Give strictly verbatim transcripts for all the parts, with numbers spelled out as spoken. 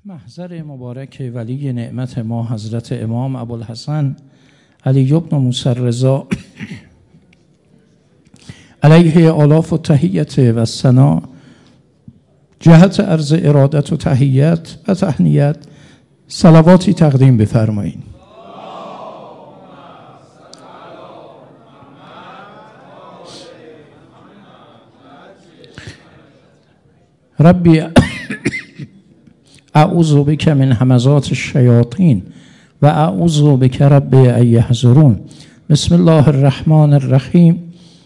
محضر مبارک ولی نعمت ما حضرت امام ابوالحسن علی بن موسی الرضا علیه آلاف و تحیت و ثنا جهت عرض ارادت و تحیت و تهنیت صلواتی تقدیم بفرمایید. ربی اعوذ بک من همزات الشیاطین و اعوذ بک رب ان یحضرون. بسم الله الرحمن الرحیم.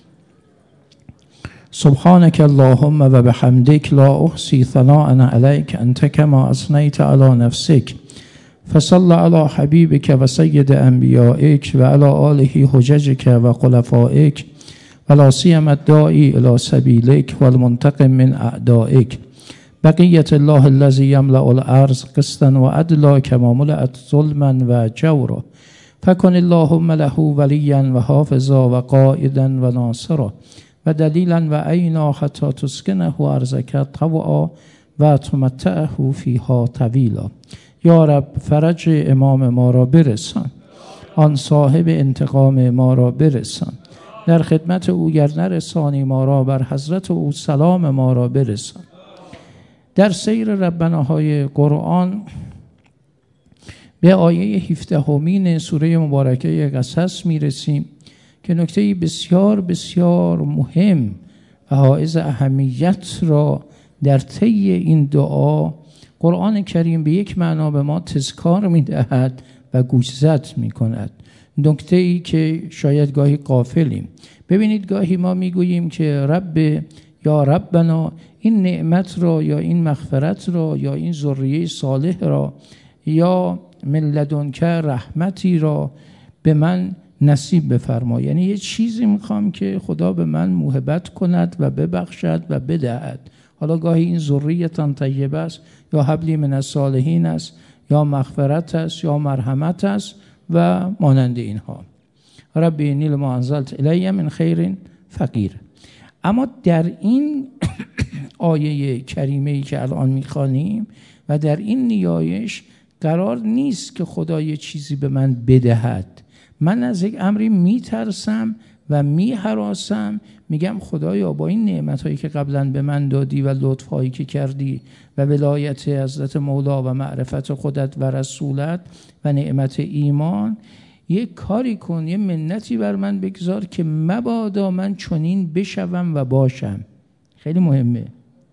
سبحانك اللهم و بحمدک لا احصی ثناء علیک انت کما اثنیت علی نفسک فصل علی حبیبک و سید انبیائک و علی آله حججک و خلفائک و لا سیما الداعی الی سبیلک و المنتقم من اعدائک. بقیت الله الذی یملأ الارض قسطا و عدلا کما ملأت ظلما و جورا فکن اللهم له ولیا و حافظا و قائدا و ناصرا و دلیلا و عینا حتی تسکنه ارضک طوعا و تمتعه فیها طویلا. یا رب فرج امام ما را برسان، آن صاحب انتقام ما را برسان. در خدمت او گر نرسانی ما را، بر حضرت او سلام ما را برسان. در سیر ربناهای قرآن به آیه هفدهمین سوره مبارکه قصص میرسیم که نکته بسیار بسیار مهم و حائز اهمیت را در طی این دعا قرآن کریم به یک معنا به ما تذکار میدهد و گوشزد میکند. نکته ای که شاید گاهی غافلیم. ببینید گاهی ما میگوییم که رب یا ربنا این نعمت را یا این مغفرت را یا این ذریه صالح را یا من لدنک رحمتی را به من نصیب بفرما. یعنی یه چیزی میخوام که خدا به من موهبت کند و ببخشد و بدهد. حالا گاهی این ذریتان طیبه است یا حبلی من الصالحین است یا مغفرت است یا مرحمت است و مانند اینها. ربی انی لما انزلت الی من خیر فقیر. اما در این آیه کریمه‌ای که الان میخوانیم و در این نیایش قرار نیست که خدا یه چیزی به من بدهد. من از یک امری میترسم و میهراسم، میگم خدایا با این نعمت‌هایی که قبلا به من دادی و لطف‌هایی که کردی و ولایت حضرت مولا و معرفت خودت و رسولت و نعمت ایمان، یه کاری کن، یه منتی بر من بگذار که مبادا من چنین بشوم و باشم. خیلی مهمه.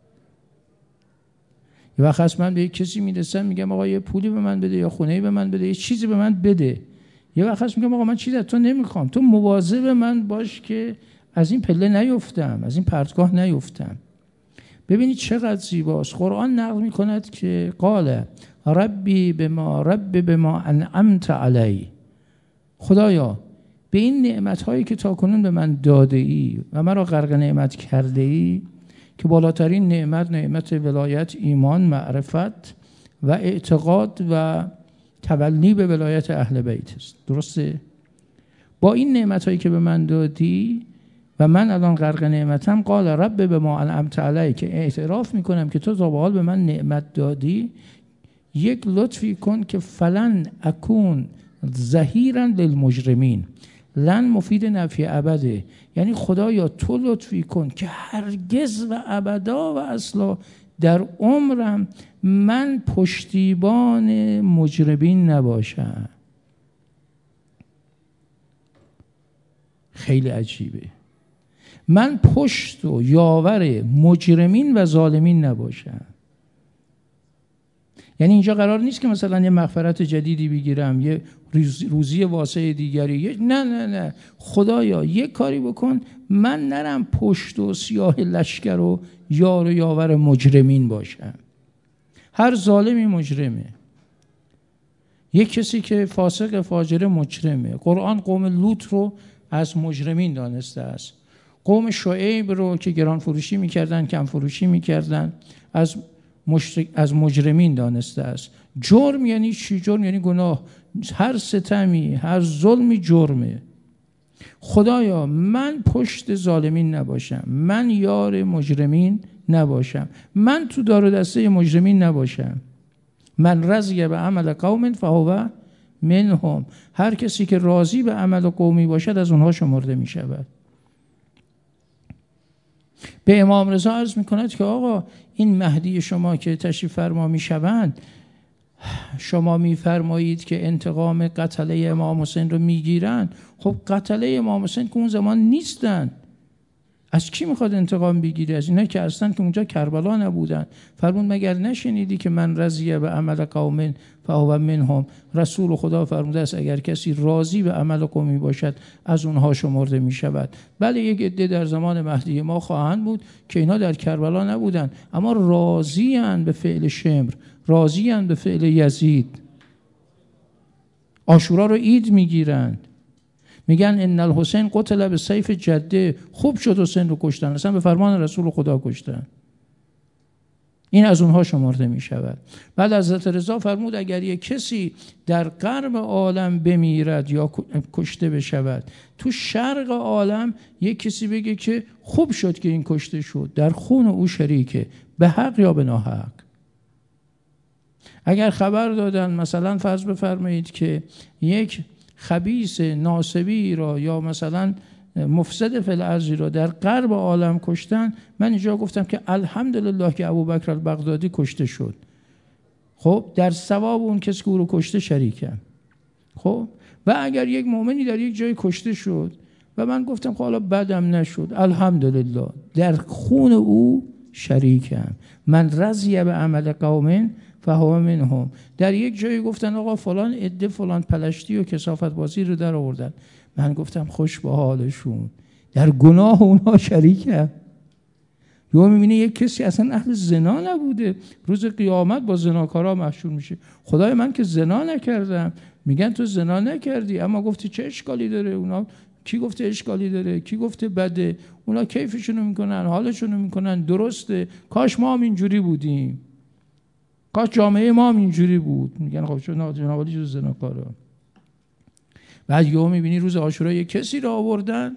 یه وقت هست من به یک کسی میرسم میگم آقا یه پولی به من بده یا خونه‌ای به من بده، یه چیزی به من بده. یه وقت هست میگم آقا من چیزی از تو نمیخوام، تو مواظب من باش که از این پله نیفتم، از این پرتگاه نیفتم. ببینید چقدر زیباست. قرآن نقل میکند که قال ربی بما رب بما انعمت علی. خدایا به این نعمت‌هایی که تاکنون به من داده ای و مرا غرق نعمت کرده ای که بالاترین نعمت نعمت ولایت، ایمان، معرفت و اعتقاد و تولی به ولایت اهل بیت است. درسته؟ با این نعمت‌هایی که به من دادی و من الان غرق نعمتم، قال رب بما انعمت علی، که اعتراف میکنم که تو تا به حال به من نعمت دادی، یک لطفی کن که فلن اکون ظهیرا للمجرمین. لن مفید نفی ابده، یعنی خدایا تو لطفی کن که هرگز و ابدا و اصلا در عمرم من پشتیبان مجرمین نباشم. خیلی عجیبه. من پشت و یاور مجرمین و ظالمین نباشم. یعنی اینجا قرار نیست که مثلا یه مغفرت جدیدی بگیرم، یه روزی واسه دیگری، یه نه نه نه خدایا یه کاری بکن من نرم پشت و سیاه لشکر و یار و یاور مجرمین باشم. هر ظالمی مجرمه. یک کسی که فاسق فاجر مجرمه. قرآن قوم لوط رو از مجرمین دانسته است. قوم شعیب رو که گران فروشی میکردن، کم فروشی میکردن، از مشرک از مجرمین دانسته است. جرم یعنی چی؟ جرم یعنی گناه. هر ستمی، هر ظلمی جرمه. خدایا من پشت ظالمین نباشم، من یار مجرمین نباشم، من تو دار و دسته مجرمین نباشم. من رضی به عمل قوم فهو منهم. هر کسی که راضی به عمل قومی باشد از اونها شمرده می شود. به امام رضا عرض می کند که آقا این مهدی شما که تشریف فرما می شوند، شما می فرمایید که انتقام قتله امام حسین رو می گیرن. خب قتله امام حسین که اون زمان نیستن، از کی میخواد انتقام بگیری؟ از اینا که اصلا که اونجا کربلا نبودن. فرمود مگر نشنیدی که من رضی به عمل قوم فهو منهم؟ رسول خدا فرموده است اگر کسی راضی به عمل قومی باشد از اونها شمرده میشود. بله یک عده در زمان مهدی ما خواهند بود که اینا در کربلا نبودن، اما راضی‌اند به فعل شمر، راضی‌اند به فعل یزید. عاشورا رو عید میگیرند، میگن ان الحسین قتل به سیف جده. خوب شد حسین رو کشتن، اصلا به فرمان رسول خدا کشتن. این از اونها شمرده می شود. بعد حضرت رضا فرمود اگر یک کسی در غرب عالم بمیرد یا کشته بشود، تو شرق عالم یک کسی بگه که خوب شد که این کشته شد، در خون او شریکه، به حق یا به ناحق. اگر خبر دادن مثلا فرض بفرمایید که یک خبیث ناصبی را یا مثلا مفسد فی الارض را در غرب عالم کشتن، من اینجا گفتم که الحمدلله که ابوبکر البغدادی کشته شد. خب در ثواب اون کسی که او رو کشته شریکم. خب و اگر یک مؤمنی در یک جای کشته شد و من گفتم خب حالا بدم نشد، الحمدلله در خون او شریکم. من رضی به عمل قوم فهو منهم. در یک جایی گفتن آقا فلان عده فلان پلشتی و کثافت بازی رو در آوردن، من گفتم خوش به حالشون، در گناه اونها شریکم. یا میبینی یک کسی اصلا اهل زنا نبوده، روز قیامت با زناکارا محشور میشه. خدای من که زنا نکردم. میگن تو زنا نکردی اما گفتی چه اشکالی داره؟ اونا کی گفته اشکالی داره؟ کی گفته بده؟ اونا کیفشونو میکنن، حالشونو میکنن، درسته. کاش ما هم اینجوری بودیم، کاش جامعه ما هم اینجوری بود. میگن خب چون جنابالی جز زناکارا. بعد یهو میبینی روز عاشورا یک کسی را آوردن،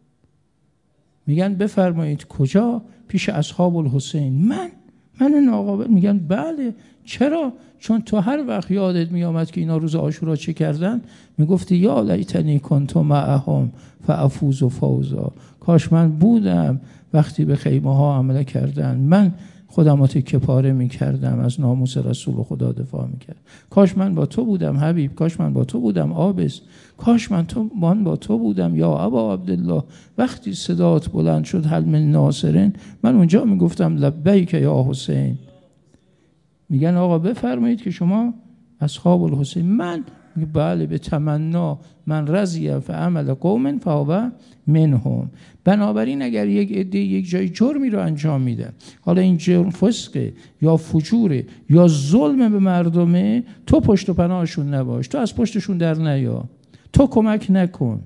میگن بفرمایید کجا؟ پیش اصحاب الحسین. من من ناقابل. میگن بله. چرا؟ چون تو هر وقت یادت میامد که اینا روز عاشورا چه کردن، میگفتی یا لیتنی کنت معهم فافوز فوزا. کاش من بودم وقتی به خیمه ها حمله کردن، من خودم رو تکه پاره میکردم، از ناموس رسول خدا دفاع میکردم. کاش من با تو بودم حبیب، کاش من با تو بودم آبس، کاش من تو من با تو بودم یا ابا عبدالله. وقتی صدات بلند شد هل من ناصرین، من اونجا میگفتم لبیک یا حسین. میگن آقا بفرمایید که شما اصحاب الحسین. من بله به تمنا من رضی فعمل قوم فهو منهم. بنابراین اگر یک عده یک جای جرمی رو انجام میده، حالا این جرم فسقه یا فجوره یا ظلم به مردمه، تو پشت و پناهشون نباش، تو از پشتشون در نیا، تو کمک نکن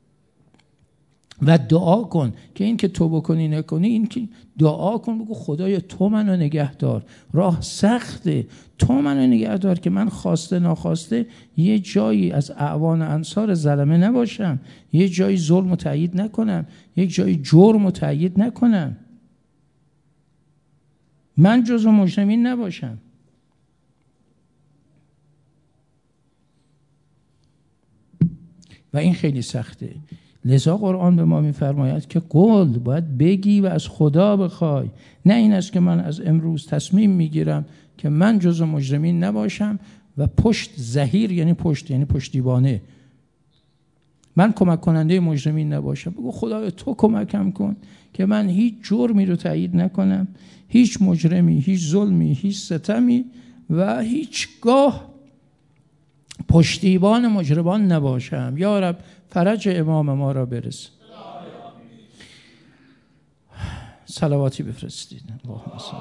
و دعا کن که این که تو بکنی نکنی، این که دعا کن، بگو خدایا تو منو نگه دار. راه سخته، تو منو نگه دار که من خواسته ناخواسته یه جایی از اعوان انصار ظلمه نباشم، یه جایی ظلم و تأیید نکنم، یک جایی جرم و تأیید نکنم، من جزو مجرمین نباشم. و این خیلی سخته. لذا قرآن به ما می‌فرماید که قول باید بگی و از خدا بخوای، نه این است که من از امروز تصمیم میگیرم که من جزو مجرمین نباشم و پشت ظهیر یعنی پشت یعنی پشتیبانه، من کمک کننده مجرمین نباشم. بگو خدایا تو کمکم کن که من هیچ جرمی رو تایید نکنم، هیچ مجرمی، هیچ ظلمی، هیچ ستمی و هیچگاه پشتیبان مجرمان نباشم. یا رب فرج امام ما را برس. صلواتی بفرستید. اللهم صل.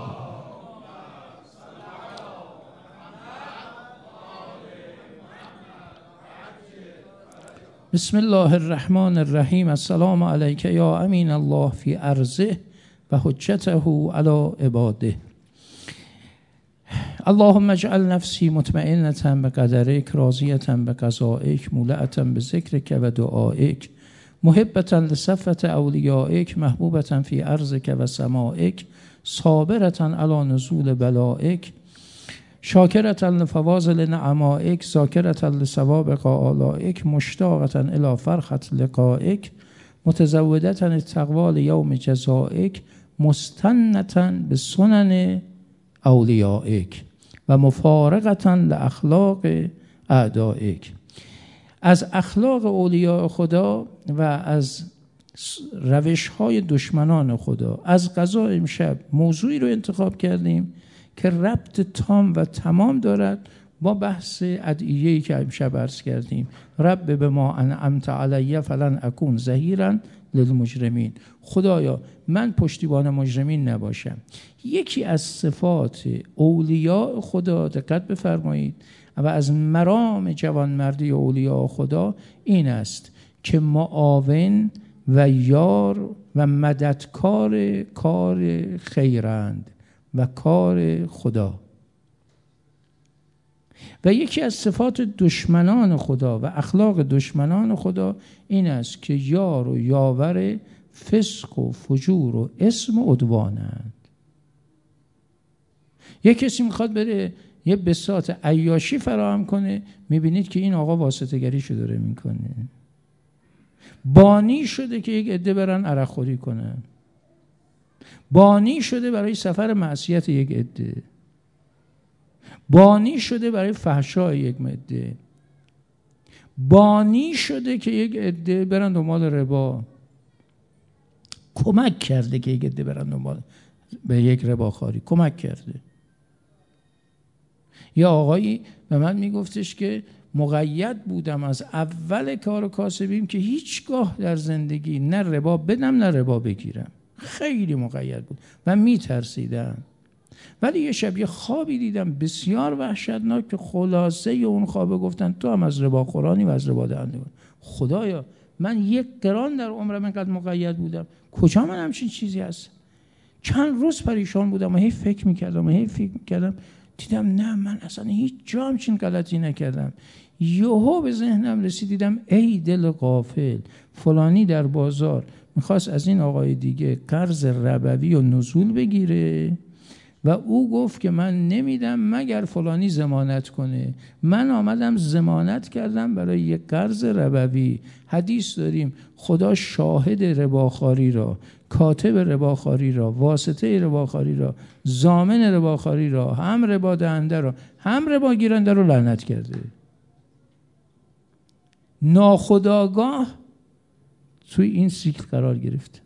بسم الله الرحمن الرحیم. السلام علیک یا امین الله فی ارضه و حجته علی عباده. اللهم اجعل نفسی مطمئنة بقدرک، راضیة بقضائک، مولعة بذکرک و دعائک، محبة لصفة اولیائک، محبوبة فی ارضک و سمائک، صابرة علی نزول بلائک. شاکرة لفواضل نعمائک ذاکرة لثوابق آلائک مشتاقة الی فرحة لقائک متزودة التقوی لیوم جزائک مستنة بسنن اولیائک و مفارقة لاخلاق اعدائک. از اخلاق اولیاء خدا و از روش های دشمنان خدا از قضا امشب موضوعی رو انتخاب کردیم که ربط تام و تمام دارد با بحث ادعیه‌ای که امشب عرض کردیم. رب بما انعمت علی فلن اکون ظهیرا للمجرمین. خدایا من پشتیبان مجرمین نباشم. یکی از صفات اولیاء خدا، دقت بفرمایید، و از مرام جوانمردی اولیاء خدا این است که معاون و یار و مددکار کار خیرند و کار خدا. و یکی از صفات دشمنان خدا و اخلاق دشمنان خدا این است که یار و یاور فسق و فجور و اسم و عدوانند. یک کسی میخواد بره یه بساط عیاشی فراهم کنه، میبینید که این آقا واسطه گریشو داره میکنه، بانی شده که یک عده برن عرق خوری کنن، بانی شده برای سفر معصیت یک عده، بانی شده برای فحشای یک عده، بانی شده که یک عده برن دنبال ربا، کمک کرده که یک عده برن دنبال به یک رباخواری، کمک کرده. یا آقایی به من میگفتش که مقید بودم از اول کار کاسبیم که هیچگاه در زندگی نه ربا بدم نه ربا بگیرم. خیلی مقید بود و میترسیدم. ولی یه شب یه خوابی دیدم بسیار وحشتناک که خلاصه اون خوابه گفتن تو هم از ربا خورانی و از ربا دهنده بود. خدایا من یک قران در عمرم اینقدر مقید بودم، کجا من همچین چیزی هست؟ چند روز پریشان بودم و هی فکر میکردم و هی فکر میکردم، دیدم نه من اصلا هیچ جا همچین غلطی نکردم. یهو به ذهنم رسید، دیدم ای دل غافل، فلانی در بازار میخواست از این آقای دیگه قرض ربوی و نزول بگیره و او گفت که من نمیدم مگر فلانی ضمانت کنه. من آمدم ضمانت کردم برای یک قرض ربوی. حدیث داریم خدا شاهد رباخواری را، کاتب رباخواری را، واسطه رباخواری را، ضامن رباخواری را، هم ربا دهنده را، هم ربا گیرنده را لعنت کرده. ناخودآگاه توی این سیکل قرار گرفت.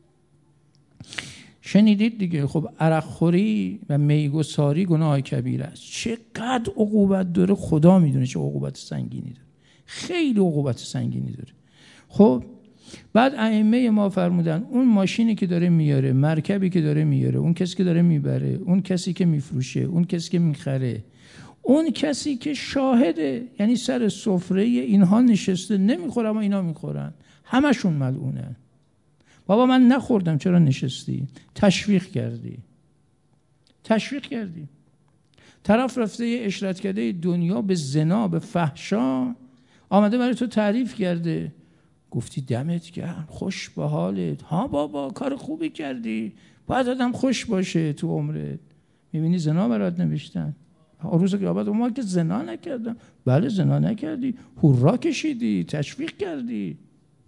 شنیدید دیگه، خب عرق خوری و میگساری گناه کبیره است. چقدر عقوبت داره خدا میدونه، چه عقوبت سنگینی داره، خیلی عقوبت سنگینی داره. خب بعد ائمه ما فرمودن اون ماشینی که داره میاره، مرکبی که داره میاره، اون کسی که داره میبره، اون کسی که میفروشه، اون کسی که میخره، اون کسی که شاهده، یعنی سر سفره اینها نشسته نمیخوره اما اینا میخورن، همشون ملعونه. بابا من نخوردم چرا نشستی؟ تشویق کردی تشویق کردی طرف رفته یه عشرت کرده دنیا به زنا به فحشا آمده برای تو تعریف کرده، گفتی دمت گرم، خوش به حالت، ها بابا کار خوبی کردی، باید آدم خوش باشه تو عمرت. میبینی زنا برات نوشتن، روز قیامت ما که زنا نکردم. بله زنا نکردی، هورا کشیدی، تشویق کردی.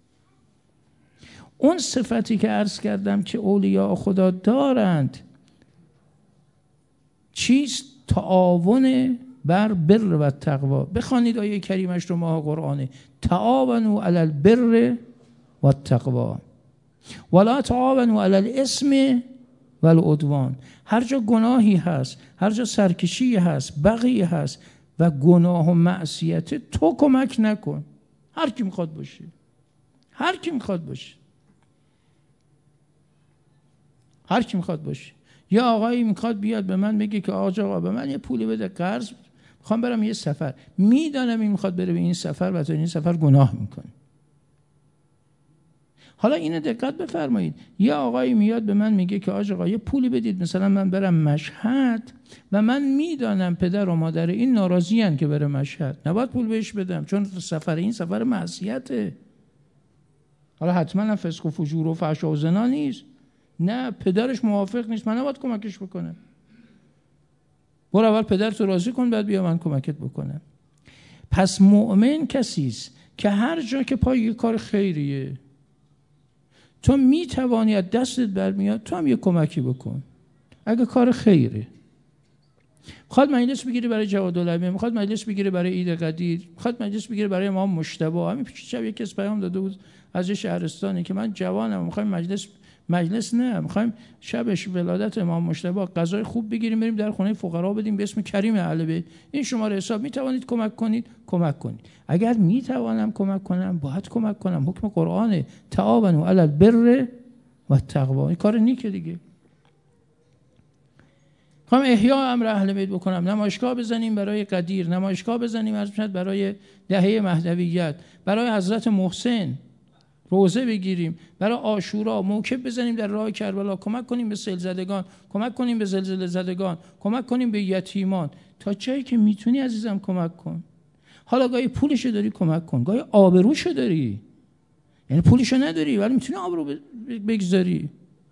اون صفتی که عرض کردم که اولیاء خدا دارند چیست؟ تعاون بر بر و تقوا. بخوانید آیه کریمش رو، ماه قرآنه، تعاونوا علی البر و التقوا ولا تعاونوا علی الاثم و العدوان. هر جا گناهی هست، هر جا سرکشی هست، بغی هست و گناه و معصیت، تو کمک نکن. هر کی میخواد باشه، هر کی میخواد باشه، هر کی میخواد باشه. یا آقایی میخواد بیاد به من بگه که آقا آقا به من یه پولی بده قرض، میخوام برم یه سفر، میدانم این میخواد بره به این سفر و تو این سفر گناه میکنه. حالا اینو دقت بفرمایید، یه آقایی میاد به من میگه که آقا یه پولی بدید مثلا من برم مشهد و من میدانم پدر و مادر این ناراضی ان که بره مشهد، نباید پول بهش بدم چون سفر این سفر معصیته. حالا حتما هم فسق و فجور و فحش و زنا نیست، نه پدرش موافق نیست، من نباید کمکش بکنم. برو اول پدرتو راضی کن بعد بیا من کمکت بکنم. پس مؤمن کسی است که هر جا که پای یه کار خیریه تو میتوانی از دستت برمیاد تو هم یه کمکی بکن. اگه کار خیره، میخواد مجلس بگیری برای جوادالعلمی، میخواد مجلس بگیری برای عید قدیر، میخواد مجلس بگیری برای امام مجتبی. همین پیش شب یک کس پیام داده بود از یه شهرستانی که من جوانم میخوایم مجلس مجلس نه میخوایم شبش ولادت امام مجتبی غذای خوب بگیریم بریم در خونه فقرا بدیم به اسم کریم اهل بیت. این شماره حساب میتوانید کمک کنید، کمک کنید. اگر میتوانم کمک کنم باید کمک کنم. حکم قرآنه تعاونوا علی البر و التقوا. این کار نیکه دیگه. میخوام احیا امر اهل بیت بکنم، نمایشگاه بزنیم برای قدیر، نمایشگاه بزنیم برای دهه مهدویت، برای حضرت محسن روزه بگیریم، برای عاشورا موکب بزنیم در راه کربلا، کمک کنیم به سیل زدگان، کمک کنیم به زلزله زدگان، کمک کنیم به یتیمان. تا جایی که میتونی عزیزم کمک کن. حالا گاهی پولشو داری کمک کن، گاهی آبروشو داری، یعنی پولشو نداری ولی میتونی آبرو بگذاری.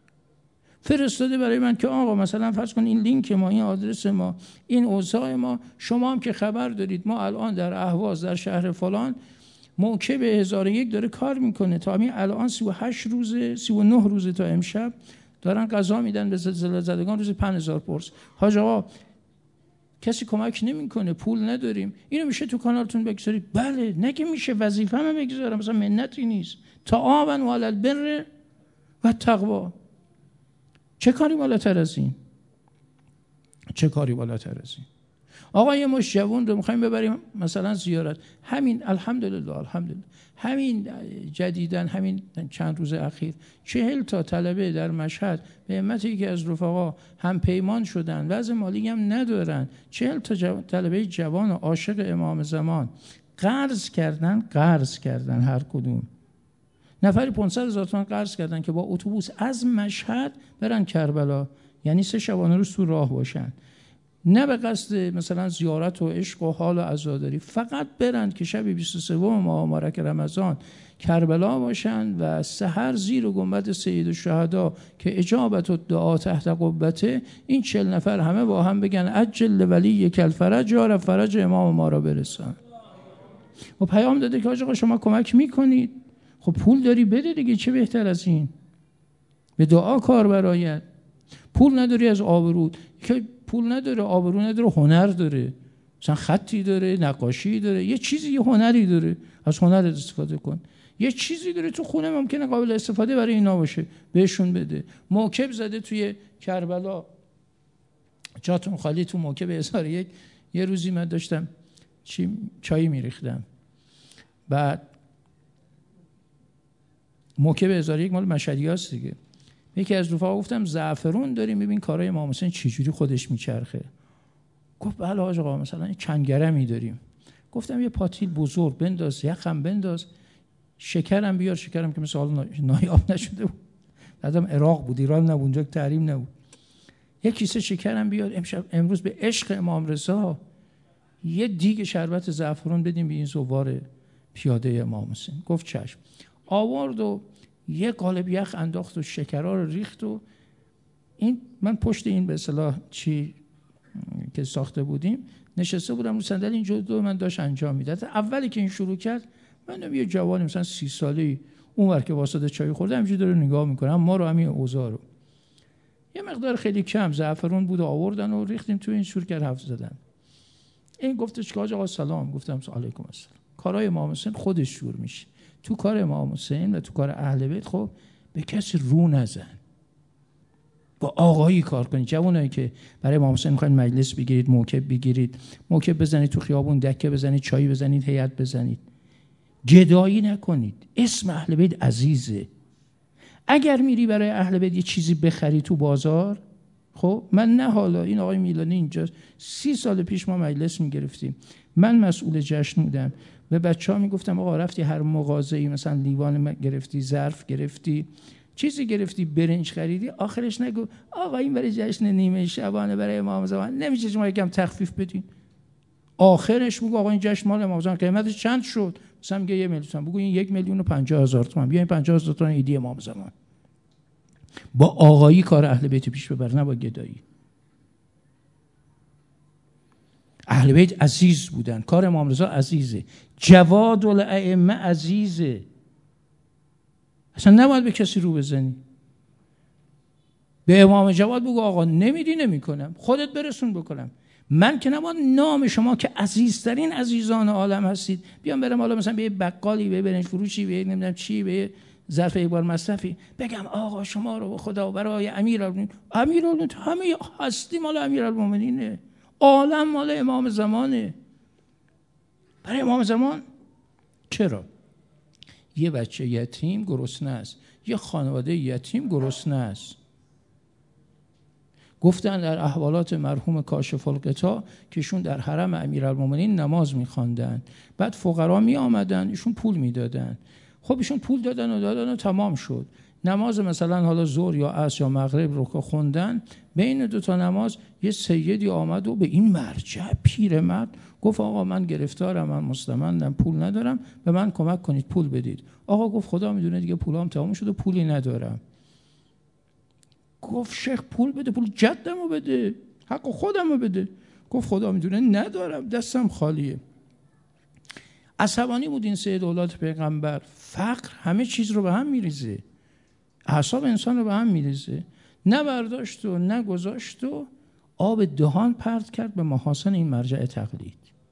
فرستاده برای من که آقا مثلا فرض کن این لینک ما، این آدرس ما، این اوضاع ما، شما هم که خبر دارید ما الان در اهواز در شهر فلان موکب هزار و یک داره کار میکنه، تا همین الان سی و هشت روزه سی و نه روزه تا امشب دارن غذا میدن به زلزله زدگان، روزی پنج هزار پرس. حاج آقا کسی کمک نمیکنه، پول نداریم، اینو میشه تو کانالتون بگذارید؟ بله. نگه میشه، وظیفه‌مه بگذارم، مثلا منتی نیست. تعاونوا علی البر و التقوا. چه کاری بالاتر از این؟ چه کاری بالاتر از این؟ آقا یه مش جوون رو میخوایم ببریم مثلا زیارت، همین الحمدلله الحمدلله همین جدیدن همین چند روز اخیر چهل تا طلبه در مشهد به همت یکی از رفقا هم پیمان شدن، وضع مالی هم ندارن، چهل تا جو... طلبه جوان و عاشق امام زمان قرض کردن قرض کردن هر کدوم نفری پانصد هزار تومان قرض کردن که با اتوبوس از مشهد برن کربلا، یعنی سه شبانه روز تو راه باشن، نه به قصد مثلا زیارت و عشق و حال و عزاداری، فقط برن که شب بیست و سوم ماه مبارک رمضان کربلا باشن و سحر زیر گنبد سید الشهدا که اجابت و دعا تحت قبته این چهل نفر همه با هم بگن عجل ولی کل فرج یا رب فرج امام ما را برسان. و پیام داده که آقا شما کمک میکنید، خب پول داری بده دیگه، چه بهتر از این؟ به دعا کار برایت. پول نداری از آبرود، که پول نداره آبرو نداره هنر داره، مثلا خطی داره، نقاشی داره، یه چیزی یه هنری داره، از هنر استفاده کن. یه چیزی داره تو خونه ممکنه قابل استفاده برای اینا باشه، بهشون بده. موکب زده توی کربلا، جاتون خالی تو موکب هزار و یک. یه روزی من داشتم چی چای میریختم، بعد موکب هزار و یک مال مشهدیاست دیگه، یکی از رفقا گفتم زعفرون داریم ببین کارای امام حسین چجوری خودش میچرخه. گفت بله حاج آقا مثلا چند گرمی داریم. گفتم یه پاتیل بزرگ بنداز، یخم بنداز، شکرم بیار، شکرم که مثلا حال نایاب نشده بود، بعدم عراق بود ایران نبود اونجا تحریم نبود، یک کیسه شکرم بیار، امشب امروز به عشق امام رضا یه دیگ شربت زعفرون بدیم به این زوار پیاده امام حسین. گفت چشم. آورد و یه قالب یخ انداخت و شکرها رو ریخت و این من پشت این به اصطلاح چی که ساخته بودیم نشسته بودم رو صندلی، این جلو من داشت انجام میداد. اولی که این شروع کرد من یه جوانی مثلا سی ساله‌ای اونور که واسطه چای خورده همینجوری داره نگاه میکنه، ما رو همین اوضاع رو یه مقدار خیلی کم زعفرون بود آوردن و ریختیم تو این، شروع کرد حرف زدن. این گفتش که آقا سلام. گفتم علیکم السلام. کارهای امام حسین خودش شروع میشه. تو کار امام حسین و تو کار اهل بیت خب به کسی رو نزن، با آقایی کار کنید. جوانایی که برای امام حسین میخواین مجلس بگیرید، موکب بگیرید، موکب بزنید تو خیابون، دکه بزنید، چای بزنید، هیئت بزنید، گدایی نکنید. اسم اهل بیت عزیزه. اگر میری برای اهل بیت یه چیزی بخری تو بازار، خب من نه حالا این آقای میلانی اینجا سی سال پیش ما مجلس میگرفتیم، من مسئول جشن بودم، به بچه‌ها میگفتم آقا رفتی هر مغازه‌ای مثلا لیوان گرفتی، ظرف گرفتی، چیزی گرفتی، برنج خریدی، آخرش نگو آقا این برای جشن نیمه شبانه برای امام زمان نمیشه شما یکم تخفیف بدین. آخرش بگو آقا این جشن مال امام زمان قیمتش چند شد، مثلا میگه یه میلیون، بگو این یک میلیون و پنجاه هزار تومان، بیا این پنجاه هزار تومان ایدی امام زمان. با آقایی کار اهل بیت پیش ببر، نه با گدایی. اهل بیت عزیز بودن، کار امام رضا عزیزه، جواد الائمه عزیزه، اصلا نباید به کسی رو بزنی. به امام جواد بگو آقا نمیدی نمیکنم، خودت برسون بکنم. من که نباید نام شما که عزیزترین عزیزان عالم هستید بیام برم حالا مثلا به یه بقالی، به برنج فروشی، به نمیدونم چی، به ظرف یک بار مصرفی بگم آقا شما رو به خدا برای امیرالمومنین. امیرالمومنین همه هستی مال امیرالمومنینه، عالم مال امام زمانه. برای امام زمان چرا؟ یه بچه یتیم گرسنه است، یه خانواده یتیم گرسنه است. گفتن در احوالات مرحوم کاشف الغطا که ایشون در حرم امیرالمومنین نماز می‌خواندن، بعد فقرا می آمدن ایشون پول میدادن. خب ایشون پول دادن و دادن و تمام شد. نماز مثلا حالا ظهر یا عصر یا مغرب رو که خوندن، بین دو تا نماز یه سیدی آمد و به این مرجع پیرمرد گفت آقا من گرفتارم، من مستمندم، پول ندارم، به من کمک کنید پول بدید. آقا گفت خدا میدونه دیگه پولام تمام شد و پولی ندارم. گفت شیخ پول بده، پول جدمو بده، حق خودمو بده. گفت خدا میدونه ندارم، دستم خالیه. عصبانی بود این سید اولاد پیغمبر. فقر همه چیز رو به هم میریزه، اعصاب انسان رو به هم میریزه. نه برداشت و نه گذاشت و آب دهان پرت کرد به محاسن این مرجع تقلید.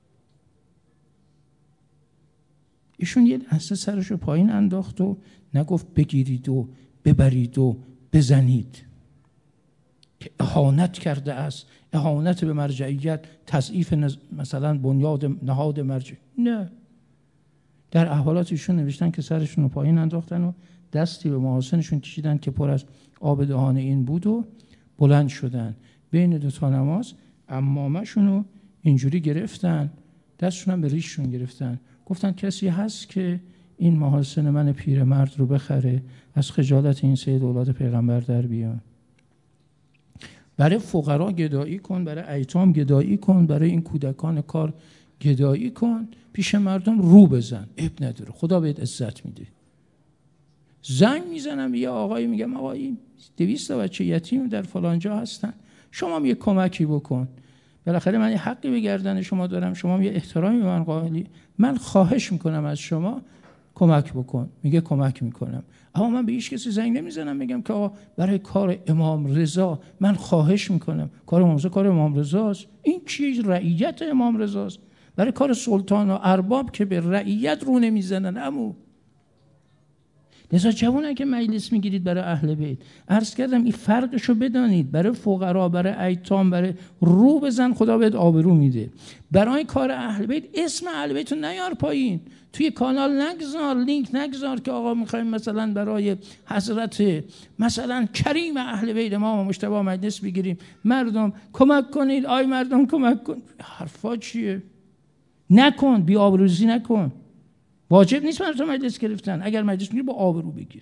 ایشون یه لحظه سرش رو پایین انداخت و نگفت بگیرید و ببرید و بزنید که اهانت کرده است، اهانت به مرجعیت، تضعیف نز... مثلا بنیاد نهاد مرجع. نه، در احوالاتشون نوشتن که سرشون رو پایین انداختن و دستی به محاسنشون کشیدن که پر از آب دهان این بود و بلند شدن. بین دو تا نماز عمامه‌شون رو اینجوری گرفتن، دستشون هم به ریششون گرفتن، گفتن کسی هست که این محاسن من پیرمرد رو بخره، از خجالت این سید اولاد پیغمبر در بیان. برای فقرا گدایی کن، برای ایتام گدایی کن، برای این کودکان کار گدایی کن، پیش مردم رو بزن، عیب نداره، خدا بهت عزت میده. زنگ میزنم یه آقایی، میگم آقا این دویست تا بچه یتیم در فلان جا هستن، شما هم یه کمکی بکن، بالاخره من یه حقی به گردن شما دارم، شما هم یه احترامی به من قائلی، من خواهش میکنم از شما کمک بکن. میگه کمک میکنم، اما من به هیچ کسی زنگ نمیزنم میگم که آقا برای کار امام رضا من خواهش میکنم. کار امام رضا کار امام رضاست، این چیز رعیت امام رضاست. برای کار سلطان و ارباب که به رعیت رو نمیزنن. امو لذا جوانه که مجلس میگیرید برای اهل بیت، عرض کردم این فرقشو بدانید. برای فقرا، برای ایتام، برای رو بزن، خدا بهت آبرو میده. برای کار اهل بیت اسم اهل بیت رو نیار پایین، توی کانال نگذار، لینک نگذار که آقا میخوایم مثلا برای حضرت مثلا کریم اهل بیت امام مجتبی مجلس بگیریم، مردم کمک کنید، آی مردم کمک کن. حرفا چیه؟ نکن، بی آبروزی نکن. واجب نیست برای تو مجلس گرفتن. اگر مجلس میگیر با آبرو بگیر،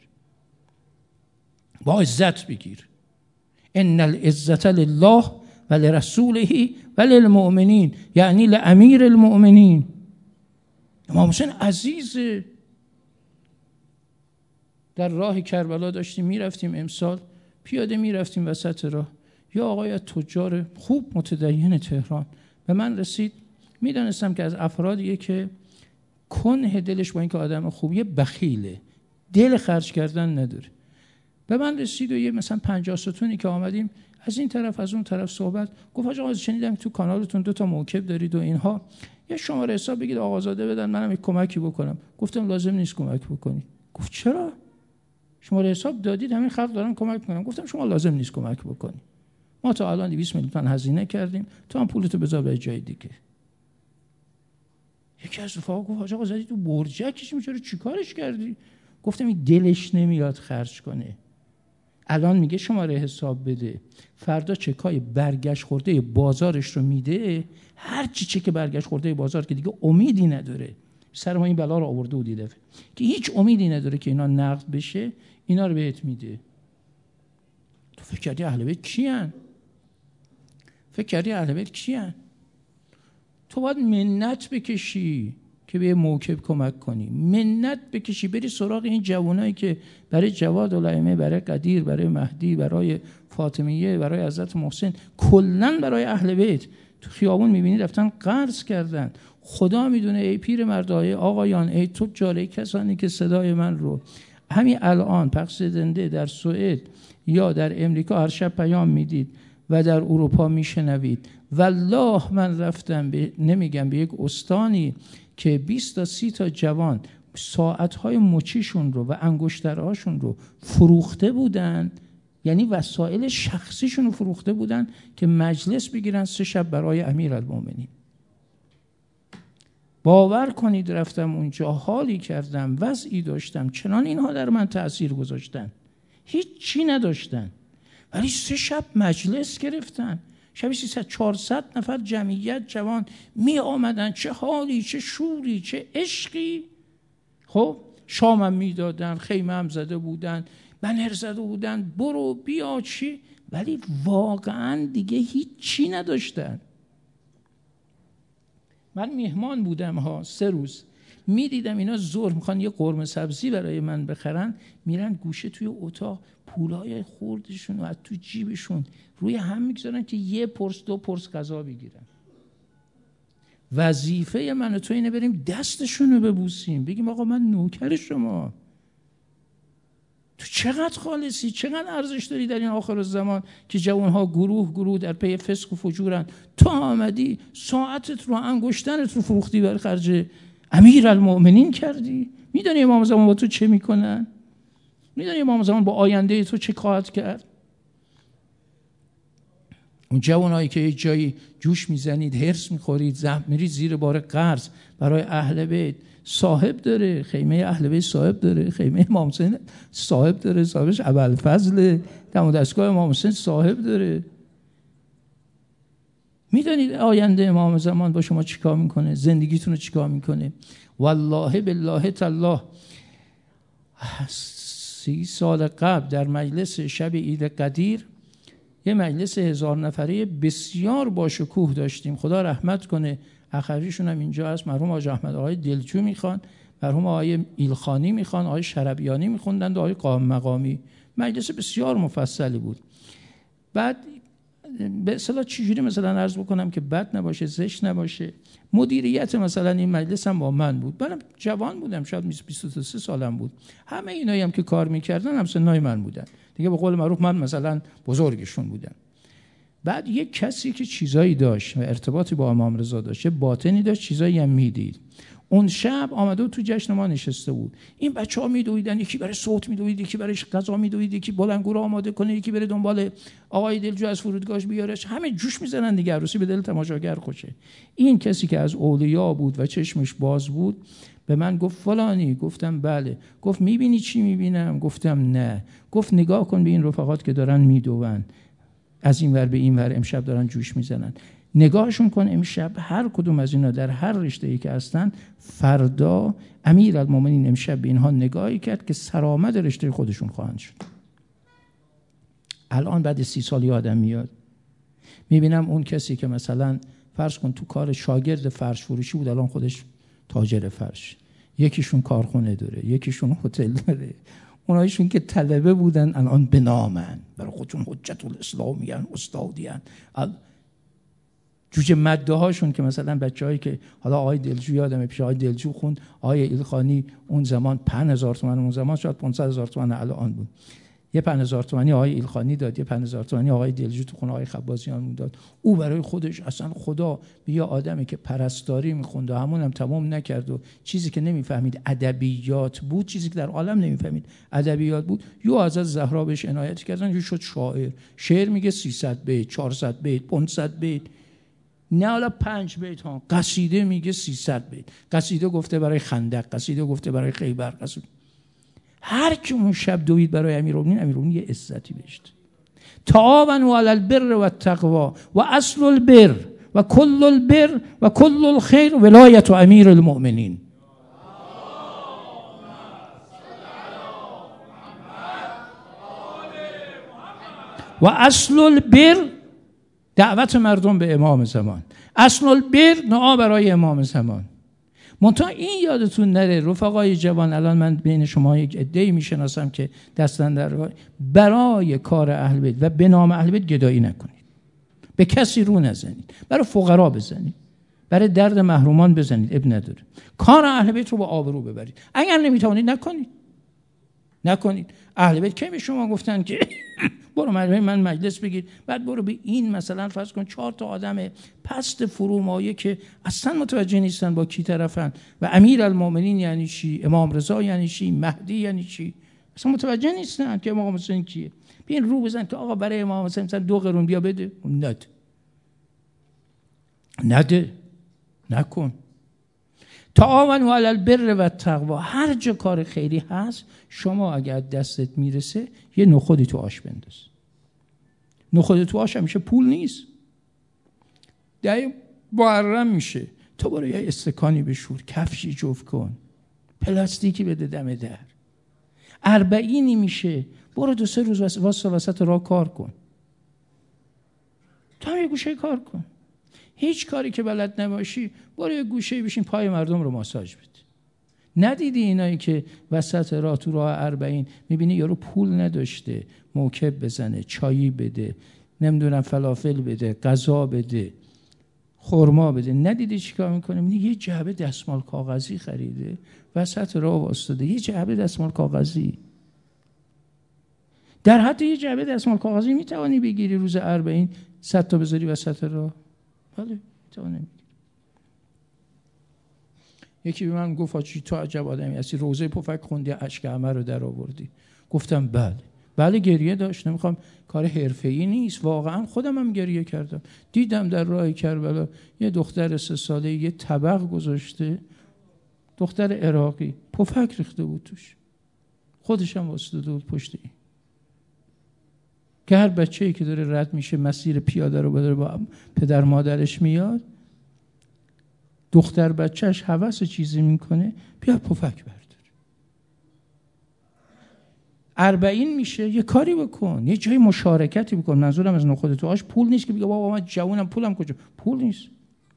با عزت بگیر. ان العزة لله و لرسوله و للمؤمنین، یعنی لامیر المؤمنین. امام حسین عزیزه. در راه کربلا داشتیم میرفتیم امسال، پیاده میرفتیم وسط راه، یا آقای تجار خوب متدین تهران به من رسید. میدانستم که از افرادیه که کنه دلش، با اینکه آدم خوبیه بخیله، دل خرج کردن نداره. به من رسید و یه مثلا پنجاه ستونی که آمدیم از این طرف از اون طرف صحبت، گفت آقا شنیدم تو کانالتون دو تا موکب دارید و اینها، یه شماره حساب بگید آقازاده بدن منم یک کمکی بکنم. گفتم لازم نیست کمک بکنید. گفت چرا؟ شماره حساب دادید همین خلق دارن کمک کنم. گفتم شما لازم نیست کمک بکنید، ما تا الان دویست میلیون تومان هزینه کردیم، تو هم پولتو بذار به جای دیگه. یکی از رفقا گفت حاج آقا زدی تو برجکش، میچاره چیکارش کردی؟ گفتم این دلش نمیاد خرج کنه. الان میگه شماره حساب بده، فردا چکای برگشت خورده بازارش رو میده، هر چی چک برگشت خورده بازار که دیگه امیدی نداره، سر ما این بلا رو آورده بود دیده که هیچ امیدی نداره که اینا نقد بشه، اینا رو بهت میده. تو فکر کردی اهل بیت کیان؟ فکر کردی اهل بیت کیان؟ تو باید منت بکشی که به موکب کمک کنی، منت بکشی، بری سراغ این جوانایی که برای جواد الائمه، برای قدیر، برای مهدی، برای فاطمیه، برای حضرت محسن، کلن برای اهل بیت تو خیابون میبینی رفتن قرض کردن. خدا میدونه ای پیر مردای آقایان، ای تجار، کسانی که صدای من رو همین الان پخش زنده در سوئد یا در امریکا هر شب پیام میدید و در اروپا میشنوید، والله من رفتم به نمیگم به یک استانی که بیست تا سی تا جوان ساعتهای مچیشون رو و انگشترهاشون رو فروخته بودن، یعنی وسایل شخصیشون رو فروخته بودن که مجلس بگیرن سه شب برای امیرالمومنین. باور کنید رفتم اونجا، حالی کردم، وضعی داشتم، چنان اینها در من تأثیر گذاشتن، هیچ چی نداشتن ولی سه شب مجلس گرفتن. شبی سیصد چهارصد نفر جمعیت جوان می آمدن، چه حالی، چه شوری، چه عشقی. خب شامم می دادن، خیمه هم زده بودن، بنر زده بودن، برو بیا چی، ولی واقعا دیگه هیچ چی نداشتن. من میهمان بودم ها سه روز، میدیدم اینا ظهر میخوان یه قرمه سبزی برای من بخرن، میرن گوشه توی اتاق پولای خوردشون و از تو جیبشون روی هم میگذارن که یه پرس دو پرس غذا بگیرن. وظیفه من و تو اینه بریم دستشون رو ببوسیم، بگیم آقا من نوکر شما، تو چقدر خالصی، چقدر ارزش داری در این آخر الزمان که جوانها گروه گروه در پی فسق و فجورن. تو آمدی ساعتت رو، انگشترت رو فروختی برای خرج امیرالمؤمنین کردی. میدونی امام زمان با تو چه میکنن؟ میدونی امام زمان با آینده تو چه خواهد کرد؟ اون جوانایی که یه جایی جوش میزنید، هرس میخورید، زحمت میرید زیر بار قرض برای اهل بیت، صاحب داره، خیمه اهل بیت صاحب داره، خیمه امام حسین صاحب داره، صاحبش ابوالفضل، دم دستگاه امام حسین صاحب داره. میدونید آینده امام زمان با شما چیکار میکنه؟ زندگیتون رو چیکار میکنه؟ والله بالله تالله سی سال قبل در مجلس شب عید قدیر یه مجلس هزار نفره بسیار باشکوه داشتیم. خدا رحمت کنه، اخریشون هم اینجا هست، مرحوم حاج احمد آقای دلجو میخوان، مرحوم آقای ایلخانی میخوان، آقای شربیانی میخوندند، آقای قائم مقامی. مجلس بسیار مفصلی بود. بعد به اصطلاح چجوری مثلا عرض بکنم که بد نباشه زشت نباشه، مدیریت مثلا این مجلس هم با من بود. منم جوان بودم، شاید بیست و سه سالم بود. همه اینایی هم که کار میکردن هم سنای من بودن دیگه، به قول معروف من مثلا بزرگشون بودم. بعد یک کسی که چیزایی داشت و ارتباطی با امام رضا داشت، باطنی داشت، چیزایی هم میدید. اون شب آمده و تو جشن ما نشسته بود. این بچه‌ها میدویدن، یکی برای صوت میدوید، یکی برای غذا میدوید، یکی بلندگو رو آماده کنه، یکی بره دنبال آقای دلجو از فرودگاهش بیارش، همه جوش میزنن دیگه، عروسی به دل تماشاگر خوشه. این کسی که از اولیا بود و چشمش باز بود به من گفت فلانی. گفتم بله. گفت میبینی چی میبینم؟ گفتم نه. گفت نگاه کن به این رفقات که دارن میدوون، از این ور به این ور امشب دارن جوش میزنن، نگاهشون کن امشب هر کدوم از اینا در هر رشته‌ای که هستن، فردا امیرالمومنین امشب به اینها نگاهی کرد که سرآمد رشته خودشون خواهند شد. الان بعد سی سال یادم میاد، میبینم اون کسی که مثلا فرض کن تو کار شاگرد فرش فروشی بود، الان خودش تاجر فرش، یکیشون کارخونه داره، یکیشون هتل داره، اونایشون که طلبه بودن الان به نامن، برای خودشون حجت الاسلامیان، استادیان. جوجه مده هاشون که مثلا بچه‌هایی که حالا آقای دلجو یادمه پیش آقای دلجو خوند، آقای ایلخانی اون زمان پنج هزار تومان، اون زمان شاید پانصد هزار تومان الان بود، یه پنج هزار تومانی آقای ایلخانی داد، یه پنج هزار تومانی آقای دلجو تو خونه آقای خبازیان داد. او برای خودش اصلا خدا به یه آدمی که پرستاری میخوند و همون هم تمام نکرد و چیزی که نمیفهمید ادبیات بود، چیزی که در عالم نمیفهمید ادبیات بود، یو از زهرا بهش عنایت کردن، یو شد شاعر. شعر میگه سیصد بیت، چهارصد بیت، پانصد بیت، نه حالا پنج بیت ها. قصیده میگه سیصد بیت. قصیده گفته برای خندق، قصیده گفته برای خیبر، قصیده. هر کی اون شب دوید برای امیرالمومنین، امیرالمومنین یه عزتی بهشت. تعاونوا علی البر و التقوا و اصل البر و کل البر و کل الخیر ولایت امیرالمومنین. و اصل البر دعوت مردم به امام زمان، اصل البر دعا برای امام زمان. منتها این یادتون نره رفقای جوان، الان من بین شما یک عده‌ای میشناسم که دستن در برای کار اهل بیت و به نام اهل بیت گدایی نکنید. به کسی رو نزنید، برای فقرا بزنید، برای درد محرومان بزنید، اب نداره. کار اهل بیت رو با آبرو ببرید. اگر نمیتوانید نکنید نکنید. اهل بیت کی به شما گفتن که برو من مجلس بگیر، بعد برو به این مثلا فرض کن چهار تا آدم پست فرومایه که اصلا متوجه نیستن با کی طرفن و امیرالمومنین یعنی چی، امام رضا یعنی چی، مهدی یعنی چی، اصلا متوجه نیستن که امام حسین کیه. بیاین رو بزن که آقا برای امام حسین مثلا دو قرون بیا بده. نده نده نکن. تعاونوا علی البر و التقوا. هر جا کار خیری هست شما اگر دستت میرسه یه نخودی تو آش بنداز. نخود تو آش همیشه پول نیست، ده محرم میشه. تو برو یه استکانی بشور، کفشی جفت کن، پلاستیکی بده دم در، اربعینی میشه، برو دو سه روز واسه وسط راه کار کن، تو هم یه گوشه کار کن. هیچ کاری که بلد نباشی برو یه گوشه بشین پای مردم رو ماساژ بده. ندیدی اینایی که وسط راه تو راه اربعین میبینی یارو پول نداشته موکب بزنه، چایی بده، نمیدونم فلافل بده، غذا بده، خرما بده، ندیدی چیکار میکنه؟ میگه یه جعبه دستمال کاغذی خریده وسط راه واسطه، یه جعبه دستمال کاغذی. در حد یه جعبه دستمال کاغذی میتوانی بگیری روز اربعین صد تا بذاری وسط راه؟ بله میتوانی. یکی به من گفت آجی تو عجب آدمی هستی، روزه پفک خوندی اشک همه رو در آوردی. گفتم بله. بله گریه داشت، نمیخوام، کار حرفه‌ای نیست، واقعا خودم هم گریه کردم. دیدم در راه کربلا یه دختر سه ساله یه طبق گذاشته، دختر عراقی، پفک ریخته بود توش، خودش هم واسطه بود پشت این. که هر بچه‌ای که داره رد میشه مسیر پیاده رو بداره با پدر مادرش میاد، دختر بچهش هوس چیزی میکنه بیا پفک بردار. اربعین میشه یه کاری بکن، یه جای مشارکتی بکن. منظورم از نخود تو آش پول نیست که بگه بابا من جوونم پولم کجا، پول نیست،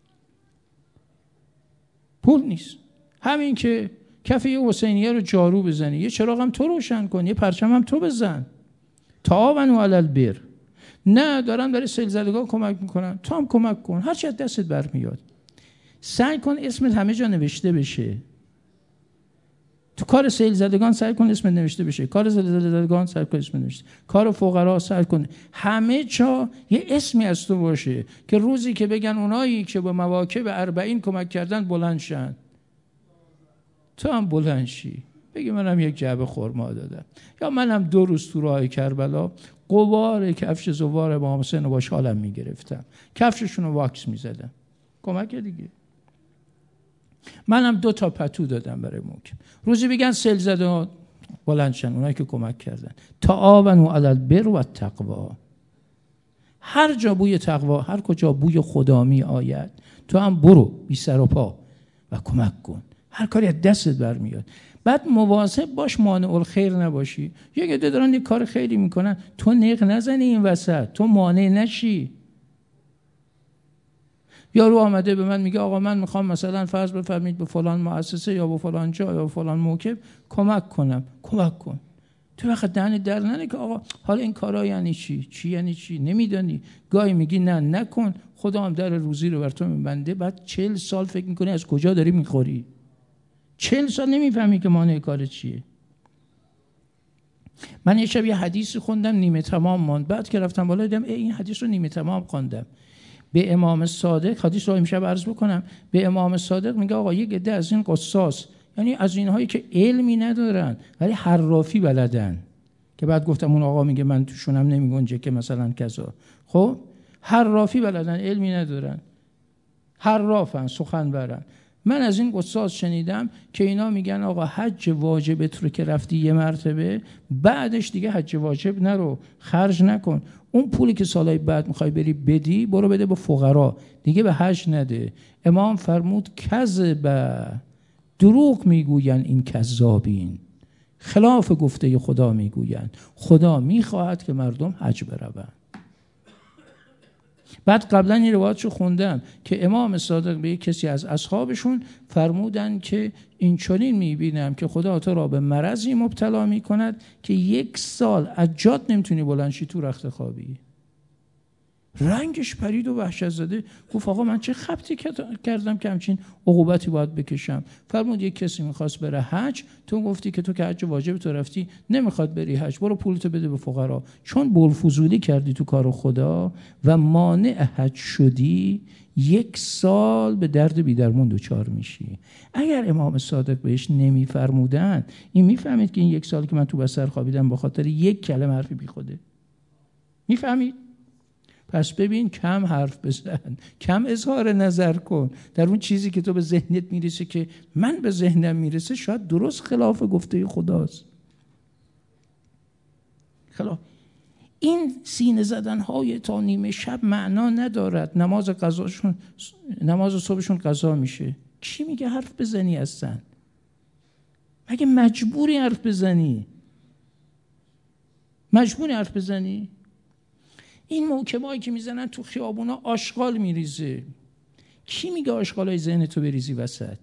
پول نیست. همین که کف یه حسینیه رو جارو بزنی، یه چراغ هم تو روشن کن، یه پرچم هم تو بزن. تعاونوا علی البر. نه دارن برای سیل زدگان کمک میکنن، تو هم کمک کن، هر چی از دستت برمیاد. سعی کن اسمت همه جا نوشته بشه. تو کار سیل زدگان سعی کن اسمت نوشته بشه، کار سیل زدگان سعی کن اسمت نوشته، کار فقرا سعی کن همه جا یه اسمی از تو باشه که روزی که بگن اونایی که با مواکب اربعین کمک کردن بلند شن، تو هم بلند شی بگی منم یک جعبه خرما دادم، یا منم دو روز تو راه کربلا غبار کفش زوار امام حسین رو با شالم میگرفتم، کفششون رو واکس میزدم، کمک دیگه. منم دو تا پتو دادم برای موکب. روزی بگن سیل زده بلند شن اونایی که کمک کردن. تعاونوا علی البر و التقوا. هر جا بوی تقوا، هر کجا بوی خدا می آید تو هم برو بی سر و پا و کمک کن، هر کاری از دستت برمیاد. بعد مواظب باش مانع الخیر نباشی. یک عده دارن یک کار خیری میکنن، تو نق نزنی این وسط، تو مانع نشی. یارو آمده به من میگه آقا من میخوام مثلا فرض بفرمایید به فلان مؤسسه یا به فلان جا یا به فلان موکب کمک کنم. کمک کن. تو وقت دهن در ننه که آقا حالا این کارا یعنی چی؟ چی یعنی چی؟ نمیدانی. گاهی میگی نه نکن، خدا هم در روزی رو بر تو میبنده، بعد چهل سال فکر میکنی از کجا داری میخوری. چهل سال نمیفهمی که معنی کار چیه. من یه شب یه حدیثی خوندم نیمه تمام ماند، بعد که رفتم بالا دیدم این حدیث رو نیمه تمام خوندم. به امام صادق حدیث رو امشب عرض بکنم. به امام صادق میگه آقا یک عده از این قصاص، یعنی از اینهایی که علمی ندارن ولی حرافی بلدن، که بعد گفتم اون آقا میگه من توشونم نمیگنجه که مثلا کذا، خب حرافی بلدن علمی ندارن، حرافن، سخن برن. من از این قصاص شنیدم که اینا میگن آقا حج واجبت رو که رفتی یه مرتبه بعدش دیگه حج واجب نرو، خرج نکن، اون پولی که سالهای بعد میخوای بری بدی برو بده به فقرا، دیگه به حج نده. امام فرمود کذب، دروغ میگوین این کذابین، خلاف گفته خدا میگوین، خدا میخواهد که مردم حج بروند. بعد قبلا این روایتشو خوندم که امام صادق به یک کسی از اصحابشون فرمودن که این چنین میبینم که خدا تو را به مرضی مبتلا میکند که یک سال از جات نمیتونی بلند شی تو رخت خوابی. رنگش پرید و وحشت زده گفت آقا من چه خبطی کردم که همچین عقوبتی باید بکشم؟ فرمود یک کسی میخواست بره حج، تو گفتی که تو که حج واجب تو رفتی نمیخواد بری حج، برو پولتو بده به فقرا. چون بولفزولی کردی تو کار خدا و مانع حج شدی، یک سال به درد بیدرمون دوچار میشی. اگر امام صادق بهش نمیفرمودن این میفهمید که این یک سال که من تو بستر خوابیدم به خاطر یک کلمه حرفی بی خوده. میفهمید؟ پس ببین کم حرف بزن، کم اظهار نظر کن در اون چیزی که تو به ذهنت میرسه که من به ذهنم میرسه شاید درست خلاف گفته خداست. خلاف این سینه زدن های تا نیمه شب معنا ندارد. نماز قضاشون نماز صبحشون قضا میشه. کی میگه حرف بزنی هستن؟ مگه مجبوری حرف بزنی؟ مجبوری حرف بزنی؟ این موکبایی که میزنن تو خیابونا آشغال میریزه. کی میگه آشغالای ذهن تو بریزی وسط؟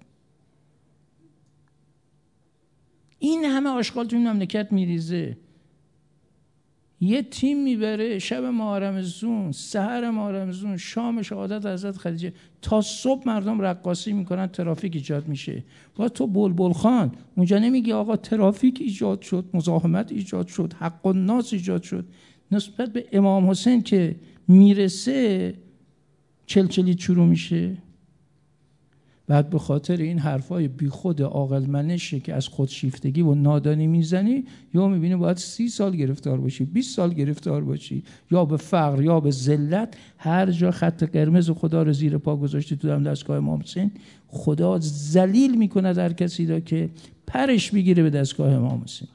این همه آشغال تو این مملکت میریزه. یه تیم میبره شب محرم زون، سحر محرم زون، شام شهادت حضرت خدیجه، تا صبح مردم رقاصی میکنن، ترافیک ایجاد میشه. و تو بلبل خان اونجا نمیگی آقا ترافیک ایجاد شد، مزاحمت ایجاد شد، حق الناس ایجاد شد. نسبت به امام حسین که میرسه چلچلی شروع میشه. بعد به خاطر این حرفای بی خود عاقل منشه که از خودشیفتگی و نادانی میزنی، یا میبینی باید سی سال گرفتار باشی، بیست سال گرفتار باشی، یا به فقر یا به ذلت. هر جا خط قرمز خدا رو زیر پا گذاشتی تو دستگاه امام حسین، خدا ذلیل میکنه در کسی را که پرش بگیره به دستگاه امام حسین.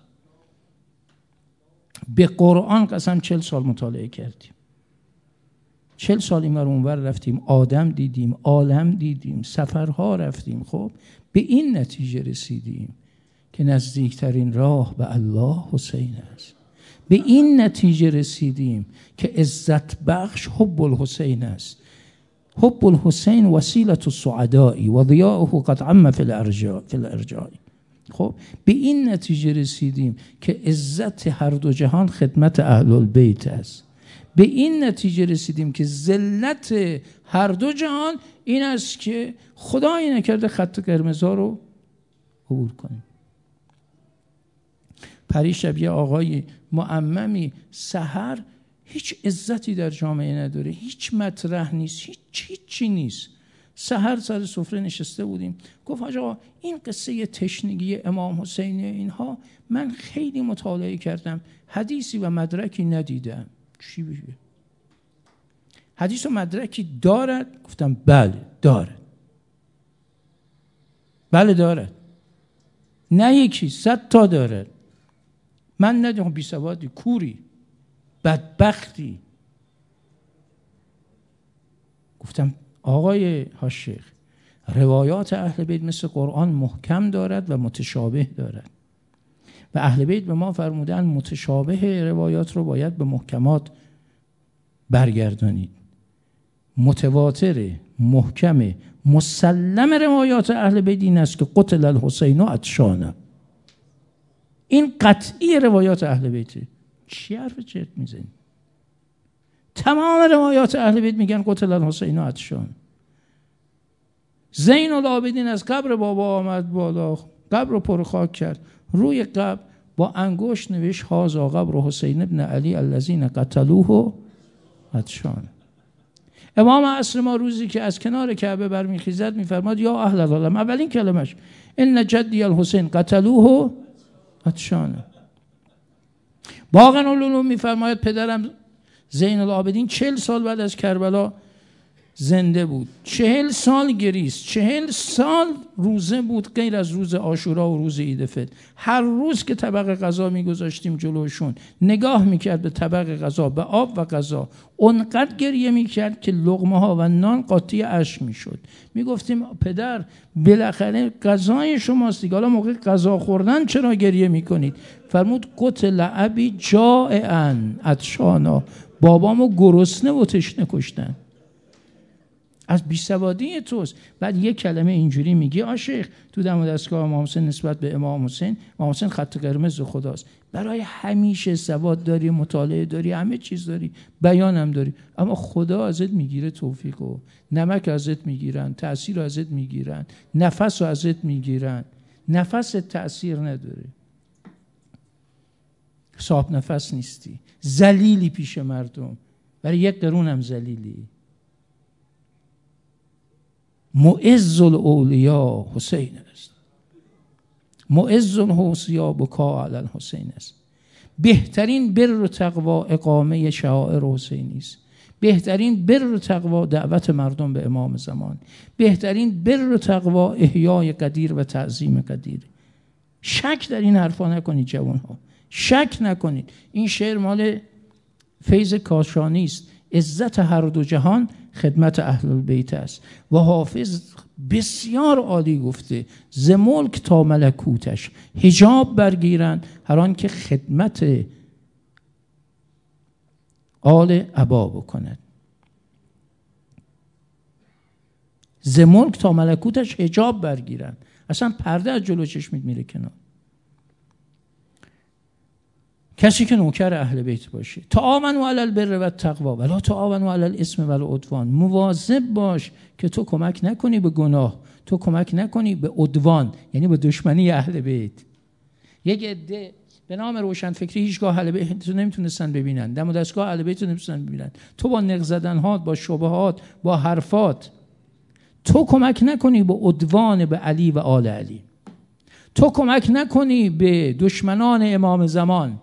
به قرآن قسم چل سال مطالعه کردیم، چل سال این ور اون ور رفتیم، آدم دیدیم، عالم دیدیم، سفرها رفتیم. خب به این نتیجه رسیدیم که نزدیکترین راه به الله حسین است. به این نتیجه رسیدیم که عزت بخش حب الحسین است. حب الحسین وسیلة السعداء و ضیاءه قد عم فی الارجاء فی الارجاء. خب به این نتیجه رسیدیم که عزت هر دو جهان خدمت اهل البیت است. به این نتیجه رسیدیم که ذلت هر دو جهان این است که خدایی نکرده خط قرمزا رو عبور کنیم. پریشب یه آقای معممی سحر هیچ عزتی در جامعه نداره، هیچ مطرح نیست، هیچ هیچی نیست. سحر سر سفره نشسته بودیم، گفت حاج آقا این قصه تشنگی امام حسین اینها من خیلی مطالعه کردم، حدیثی و مدرکی ندیدم. چی بگه؟ حدیث و مدرکی دارد؟ گفتم بله دارد. بله دارد، نه یکی، صد تا دارد. من ندیدم بی سوادی، کوری، بدبختی. گفتم آقای حاج روایات اهل بیت مثل قرآن محکم دارد و متشابه دارد و اهل بیت به ما فرمودن متشابه روایات رو باید به محکمات برگردانید. متواتر محکم مسلم روایات اهل بیت این است که قتل الحسین عطشانا. این قطعی روایات اهل بیته. چی حرف چرت میزنی؟ تمام روایات اهل بیت میگن قتل الحسین عطشان. زین العابدین از قبر بابا آمد بالا، قبر رو پر خاک کرد، روی قبر با انگشت نوشت هذا قبر حسین ابن علی الذین قتلوه عطشان. امام عصر ما روزی که از کنار کعبه برمیخیزد میفرماد یا اهل العالم، اولین کلمش ان جدی الحسین قتلوه عطشان. باقی العلوم میفرماید پدرم زین العابدین چهل سال بعد از کربلا زنده بود، چهل سال گریست، چهل سال روزه بود غیر از روز عاشورا و روز عید فطر. هر روز که طبق غذا میگذاشتیم جلوشون نگاه میکرد به طبق غذا، به آب و غذا، اونقدر گریه میکرد که لقمه ها و نان قاطی اشک میشد. میگفتیم پدر بالاخره غذای شماست دیگه، حالا موقع غذا خوردن چرا گریه میکنید؟ فرمود قتل ابی جائعا عطشانا، بابامو گرسنه و تشنه کشتن. از بیسوادی توست. بعد یک کلمه اینجوری میگی آ شیخ تو دم و دستگاه امام حسین نسبت به امام حسین، امام حسین خط قرمز خداست. برای همیشه سواد داری، مطالعه داری، همه چیز داری، بیانم داری، اما خدا ازت میگیره توفیقو، نمک ازت میگیرن، تأثیر ازت میگیرن، نفس ازت میگیرن، نفس تأثیر نداره، صاحب نفس نیستی، ذلیلی پیش مردم، برای یک قرون هم ذلیلی. معز الاولیا حسین است، معز الحسیا بکا علی الحسین است. بهترین بر و تقوا اقامه شعائر حسینی است. بهترین بر و تقوا دعوت مردم به امام زمان. بهترین بر و تقوا احیای قدیر و تعظیم قدیر. شک در این حرفا نکنید جوانها، شک نکنید. این شعر مال فیض کاشانی است. عزت هر دو جهان خدمت اهل البیت است. و حافظ بسیار عالی گفته ز ملک تا ملکوتش حجاب برگیرند هر آن که خدمت آل عبا بکند. ز ملک تا ملکوتش حجاب برگیرند، اصلا پرده از جلو چشمت میره کنار. کسی که نوکر اهل بیت باشه. تعاونوا علی البر و التقوا ولا تعاونوا علی الاثم و العدوان. مواظب باش که تو کمک نکنی به گناه، تو کمک نکنی به عدوان، یعنی به دشمنی اهل بیت. یک عده به نام روشن فکری هیچگاه اهل بیت رو نمیتونستن ببینن، دم و دستگاه اهل بیت رو نمیتونستن ببینن. تو با نق زدنهات، با شبهات، با حرفات تو کمک نکنی به عدوان به علی و آل علی، تو کمک نکنی به دشمنان امام زمان.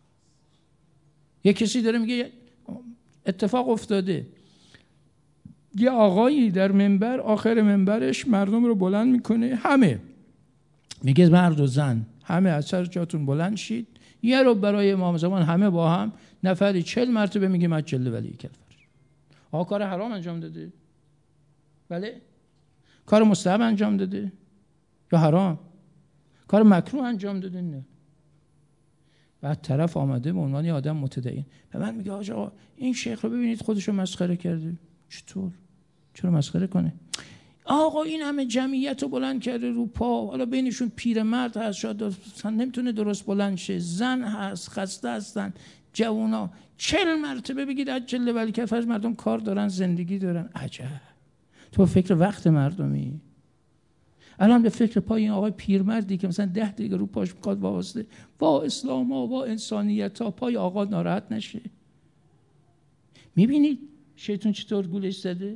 یک کسی داره میگه اتفاق افتاده، یه آقایی در منبر آخر منبرش مردم رو بلند میکنه، همه میگه مرد و زن همه از سر جاتون بلند شید، یه رو برای امام زمان همه با هم نفری چل مرتبه میگه مجل ولی کلفر. آقا کار حرام انجام داده؟ بله. کار مستحب انجام داده یا حرام؟ کار مکروه انجام داده؟ نه. بعد طرف آمده به عنوان یه آدم متدین به من میگه آقا این شیخ رو ببینید خودشو مسخره کرده. چطور؟ چرا مسخره کنه؟ آقا این همه جمعیت رو بلند کرده رو پا، حالا بینشون پیرمرد هست شاید نمیتونه درست بلند شه، زن هست، خسته هستن، جوونا، چل مرتبه بگید عجل ولی کفر، مردم کار دارن، زندگی دارن. عجب، تو فکر وقت مردمی؟ الان به فکر پای این آقای پیرمردی که مثلا ده دقیقه رو پاش میخواد واسطه وا اسلام ها وا انسانیت ها، پای آقا ناراحت نشه. میبینید شیطان چطور گولش زده؟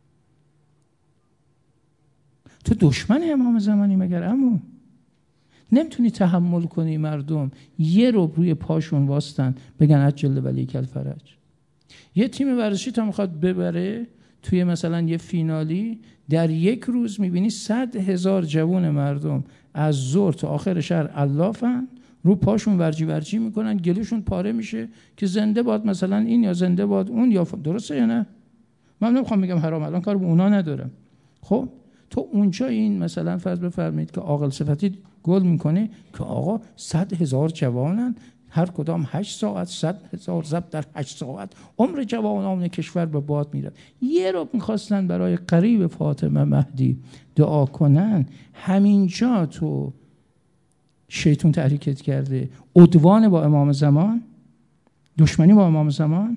تو دشمن امام زمانی مگر عمو؟ نمیتونی تحمل کنی مردم یه رو روی پاشون واستن بگن عجل ولی کل فرج. یه تیم ورزشی تا میخواد ببره توی مثلا یه فینالی، در یک روز میبینی صد هزار جوان مردم از ظهر تا آخر شهر علافن، رو پاشون ورجی ورجی میکنن، گلوشون پاره میشه که زنده باد مثلا این یا زنده باد اون، یا درسته یا نه؟ من نمیخوام میگم حرام، الان کار به اونا ندارم. خب تو اونجا این مثلا فرض بفرمایید که عاقل صفتی گل میکنه که آقا صد هزار جوانن، هر کدام هشت ساعت، صد هزار ضرب در هشت ساعت عمر جوانان کشور به باد میره. یه رو میخواستن برای قریب فاطمه مهدی دعا کنن، همینجا تو شیطان تحریکت کرده. عدوان با امام زمان، دشمنی با امام زمان.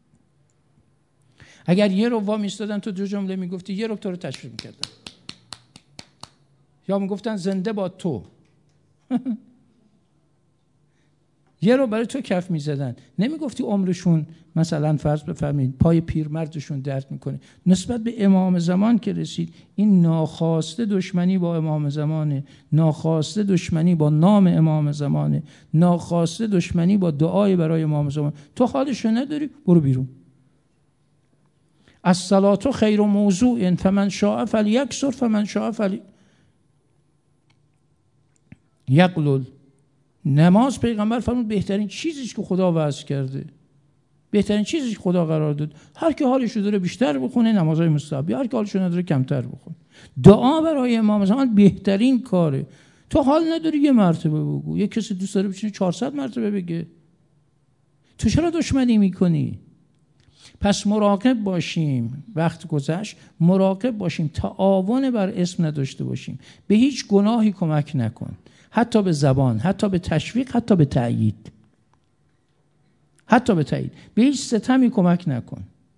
اگر یه رو وا میستادن تو دو جمله میگفتی، یه رو تو رو تشویق میکردن، یا میگفتن زنده با تو یه رو برای تو کف میزدن، نمیگفتی عمرشون مثلا فرض بفرمایید پای پیرمردشون درد میکنه. نسبت به امام زمان که رسید، این ناخواسته دشمنی با امام زمانه، ناخواسته دشمنی با نام امام زمانه، ناخواسته دشمنی با دعای برای امام زمان. تو حالشو نداری، برو بیرون. الصلاة خیر موضوع فمن شاء فلیکثر فمن شاء فلی یقلل. نماز پیغمبر فرمود بهترین چیزی که خدا وضع کرده، بهترین چیزی که خدا قرار داد. هر کی حالش داره بیشتر بخونه نمازهای مستحبی، هر کی حالش نداره کمتر بخونه. دعا برای امام زمان بهترین کاره. تو حال نداری یه مرتبه بگو، یه کسی دوست داره بچینه چهارصد مرتبه بگه. تو چرا دشمنی میکنی؟ پس مراقب باشیم، وقت گذشت مراقب باشیم تعاون بر اسم نداشته باشیم. به هیچ گناهی کمک نکن، حتی به زبان، حتی به تشویق، حتی به تأیید، حتی به تأیید. به هیچ ستمی کمک نکن،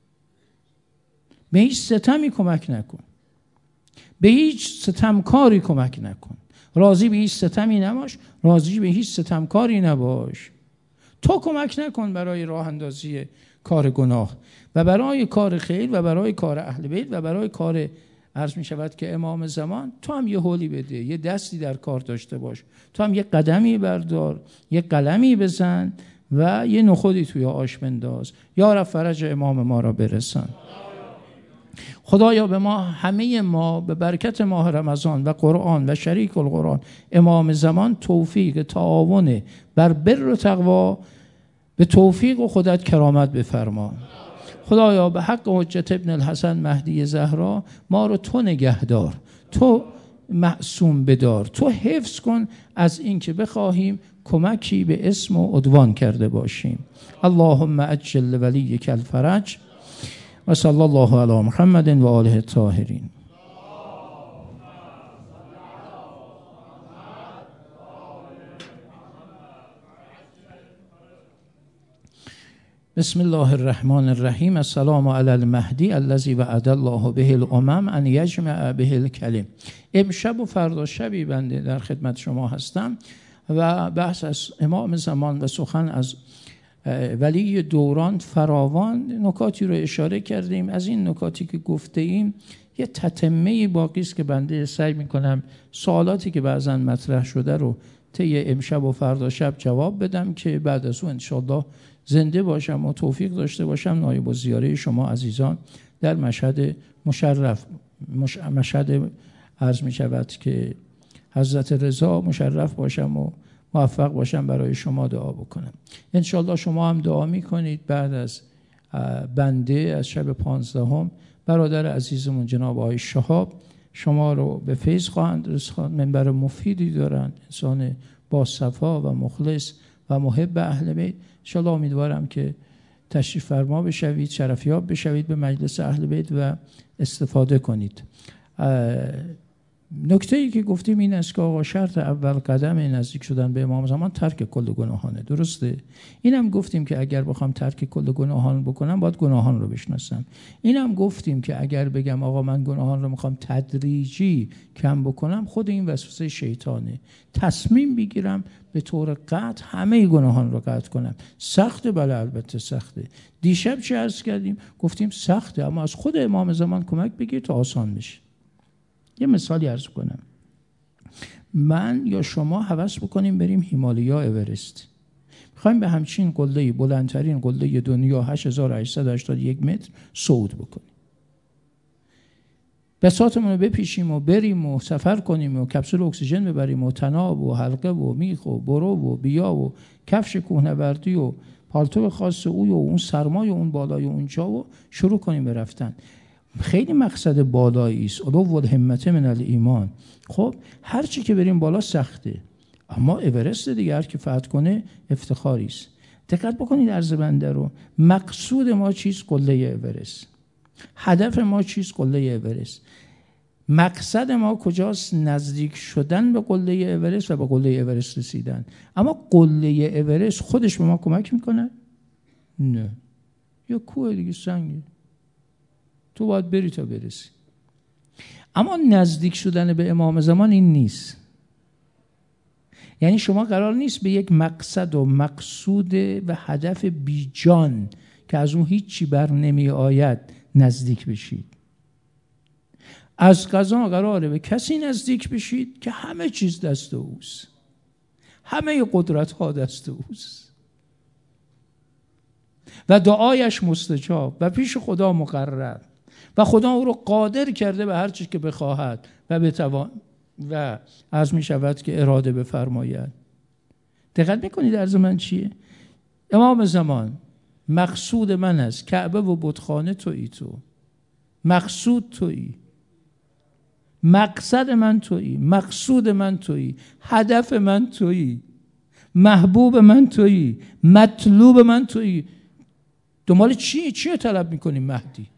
به هیچ ستمی کمک نکن، به هیچ ستمکاری کمک نکن. راضی به هیچ ستمی نباش، راضی به هیچ ستمکاری نباش. تو کمک نکن برای راه اندازی کار گناه و برای کار خیر و برای کار اهل بیت و برای کار عرض می شود که امام زمان. تو هم یه حولی بده، یه دستی در کار داشته باش، تو هم یه قدمی بردار، یه قلمی بزن و یه نخودی توی آش بنداز. یا رب فرج امام ما را برسان. خدایا به ما، همه ما، به برکت ماه رمضان و قرآن و شریک القرآن امام زمان توفیق تعاون بر بر و تقوا، به توفیق و خودت کرامت بفرما. خدایا به حق حجت ابن الحسن مهدی زهرا ما رو تو نگهدار، تو معصوم بدار، تو حفظ کن از این که بخواهیم کمکی به اسم و عدوان کرده باشیم. اللهم اجل ولیک الفرج و صلی الله علی محمد و آله الطاهرین. بسم الله الرحمن الرحیم. السلام علی المهدی الذی وعد الله به الامم ان یجمع به الکلم. امشب و فردا شبی بنده در خدمت شما هستم و بحث از امام زمان و سخن از ولی دوران فراوان نکاتی رو اشاره کردیم. از این نکاتی که گفته ایم یه تتمه باقی است که بنده سعی میکنم سوالاتی که بعضا مطرح شده رو طی امشب و فردا شب جواب بدم که بعد از اون انشالله زنده باشم و توفیق داشته باشم نایب الزیاره شما عزیزان در مشهد مشرف، مش... مشهد عرض می شود که حضرت رضا مشرف باشم و موفق باشم برای شما دعا بکنم. انشالله شما هم دعا می کنید بعد از بنده از شب پانزدهم برادر عزیزمون جناب آقای شهاب شما رو به فیض خواهند رساند. منبر مفیدی دارن، انسان با صفا و مخلص و محب اهل بیت. انشالله امیدوارم که تشریف فرما بشوید، شرفیاب بشوید به مجلس اهل بیت و استفاده کنید. نکته ای که گفتیم این است که آقا شرط اول قدم نزدیک شدن به امام زمان ترک کل گناهانه. درسته؟ اینم گفتیم که اگر بخوام ترک کل گناهان بکنم باید گناهان رو بشناسم. اینم گفتیم که اگر بگم آقا من گناهان رو میخوام تدریجی کم بکنم خود این وسوسه شیطانه. تصمیم بگیرم به طور قطع همه گناهان رو قطع کنم. سخته؟ بله البته سخته. دیشب چه عرض کردیم؟ گفتیم سخته، اما از خود امام زمان کمک بگیر تا آسان بشه. یه مثالی عرض کنم. من یا شما هوس بکنیم بریم هیمالیا اورست، میخوایم به همچین قله بلندترین قله دنیا هشت هزار و هشتصد و هشتاد و یک متر صعود بکنیم، بساطمون رو بپیشیم و بریم و سفر کنیم و کپسول اکسیژن ببریم و طناب و حلقه و میخ و برو و بیا و کفش کوهنوردی و پالتو خاص اوی و اون سرمای اون بالای اونجا و شروع کنیم به رفتن. خیلی مقصد بالایی است، علو الهمت من الایمان. خب هر چی که بریم بالا سخته، اما اورست دیگه هر کی فتح کنه افتخاری است. دقت بکنید عرض بنده رو. مقصود ما چیست؟ قله اورست. هدف ما چیست؟ قله اورست. مقصد ما کجاست؟ نزدیک شدن به قله اورست و به قله اورست رسیدن. اما قله اورست خودش به ما کمک میکنه؟ نه، یا کوه دیگه، سنگه، تو باید بری تا برسی. اما نزدیک شدن به امام زمان این نیست. یعنی شما قرار نیست به یک مقصد و مقصود و هدف بیجان که از اون هیچی بر نمی آید نزدیک بشید. از قضا قراره به کسی نزدیک بشید که همه چیز دست اوست، همه قدرت ها دست اوست و دعایش مستجاب و پیش خدا مقرر و خدا او رو قادر کرده به هر چیز که بخواهد و بتوان و عرض می شود که اراده بفرماید. دقت میکنید عرض من چیه؟ امام زمان مقصود من است، کعبه و بتخانه تویی تو، مقصود تویی، مقصد من تویی، مقصود من تویی، هدف من تویی، محبوب من تویی، مطلوب من تویی. دنبال چی؟ چی رو طلب میکنی؟ مهدی.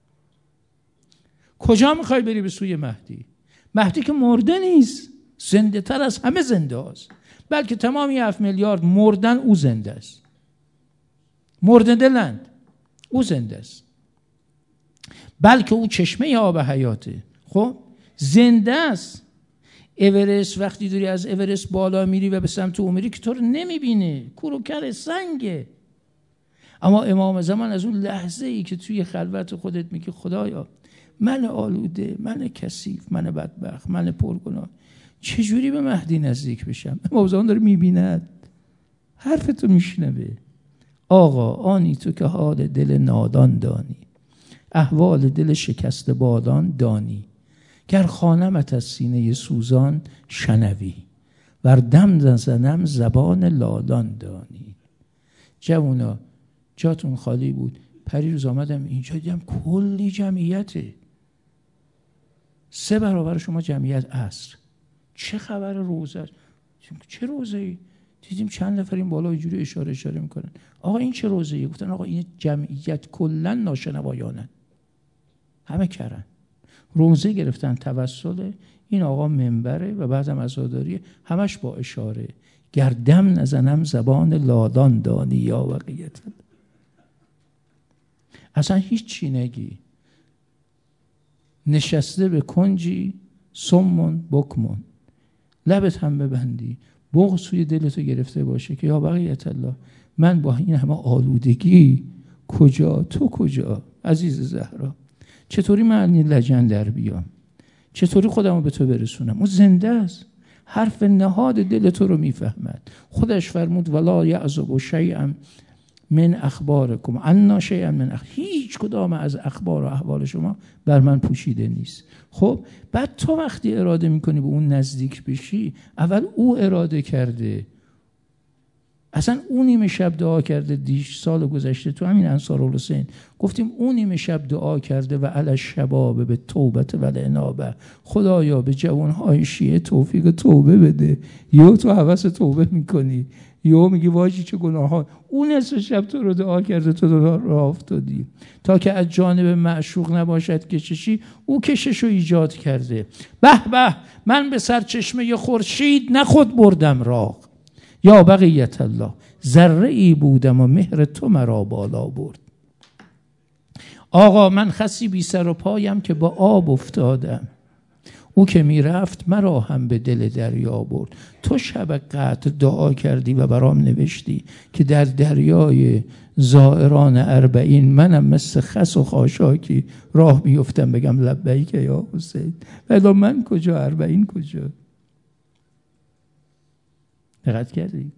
کجا میخوای بری به سوی مهدی؟ مهدی که مرده نیست، زنده تر از همه زنده هست. بلکه تمام هفت میلیارد مردن، او زنده است. مرده دلند، او زنده است. بلکه او چشمه آب حیاته. خب زنده است. اورست وقتی دوری از اورست بالا میری و به سمت او میری که تو رو نمیبینه، کوروکر سنگه. اما امام زمان از اون لحظه ای که توی خلوت خودت میگی خدایا من آلوده، من کثیف، من بدبخت، من پرگناه، چجوری به مهدی نزدیک بشم؟ امام زمان داره میبیند، حرفتو میشنوه. آقا آنی تو که حال دل نادان دانی، احوال دل شکست بادان دانی. گر خوانمت از سینه سوزان شنوی، ور دم زنم زبان لالان دانی. جوونا جاتون خالی بود. پریروز آمدم اینجا دیدم کلی جمعیته، سه برابر شما جمعیت عصر. چه خبر روزه؟ چه روزه‌ای؟ دیدیم چند نفر این بالا اینجوری اشاره اشاره میکنن. آقا این چه روزه‌ای؟ گفتن آقا این جمعیت کلا ناشنوایانن، همه کرن. روزه گرفتن توسل این آقا منبره و بعدم عزاداریه، همش با اشاره. گردم نزنم زبان لادان دانی یا وقیت. اصلا هیچ چی نگی، نشسته به کنجی سمون بکمون، لبت هم ببندی، بغض سوی دلتو گرفته باشه که یا بقیت الله من با این همه آلودگی کجا، تو کجا عزیز زهرا؟ چطوری من لجن در بیام؟ چطوری خودمو به تو برسونم؟ اون زنده است، حرف نهاد دل تو رو میفهمد. خودش فرمود ولا یعزب شیئا من اخبارکم عنا شیئا من اخ... هیچ کدام از اخبار و احوال شما بر من پوشیده نیست. خب بعد تو وقتی اراده میکنی به اون نزدیک بشی، اول او اراده کرده. اصلا اون نیمه شب دعا کرده. دیش سال گذشته تو همین انصارالحسین گفتیم اون نیمه شب دعا کرده و علی الشباب به توبت و الانابه، خدایا به جوانهای شیعه توفیق توبه بده. یا تو هوس توبه میکنی یا میگی واجی چه گناه ها. اون نصف شب تو رو دعا کرده، تو راه افتادی. تا که از جانب معشوق نباشد کششی، او کشش رو ایجاد کرده. به به من به سرچشمه خورشید نه خود بردم راه، یا بقیت الله ذره ای بودم و مهر تو مرا بالا برد. آقا من خسی بی سر و پایم که با آب افتادم، او که می رفت مرا هم به دل دریا برد. تو شب قدر دعا کردی و برام نوشتی که در دریای زائران اربعین منم مثل خس و خاشاکی راه بیفتم بگم لبیک یا حسین. ولی من کجا، اربعین کجا؟ دقت کردی؟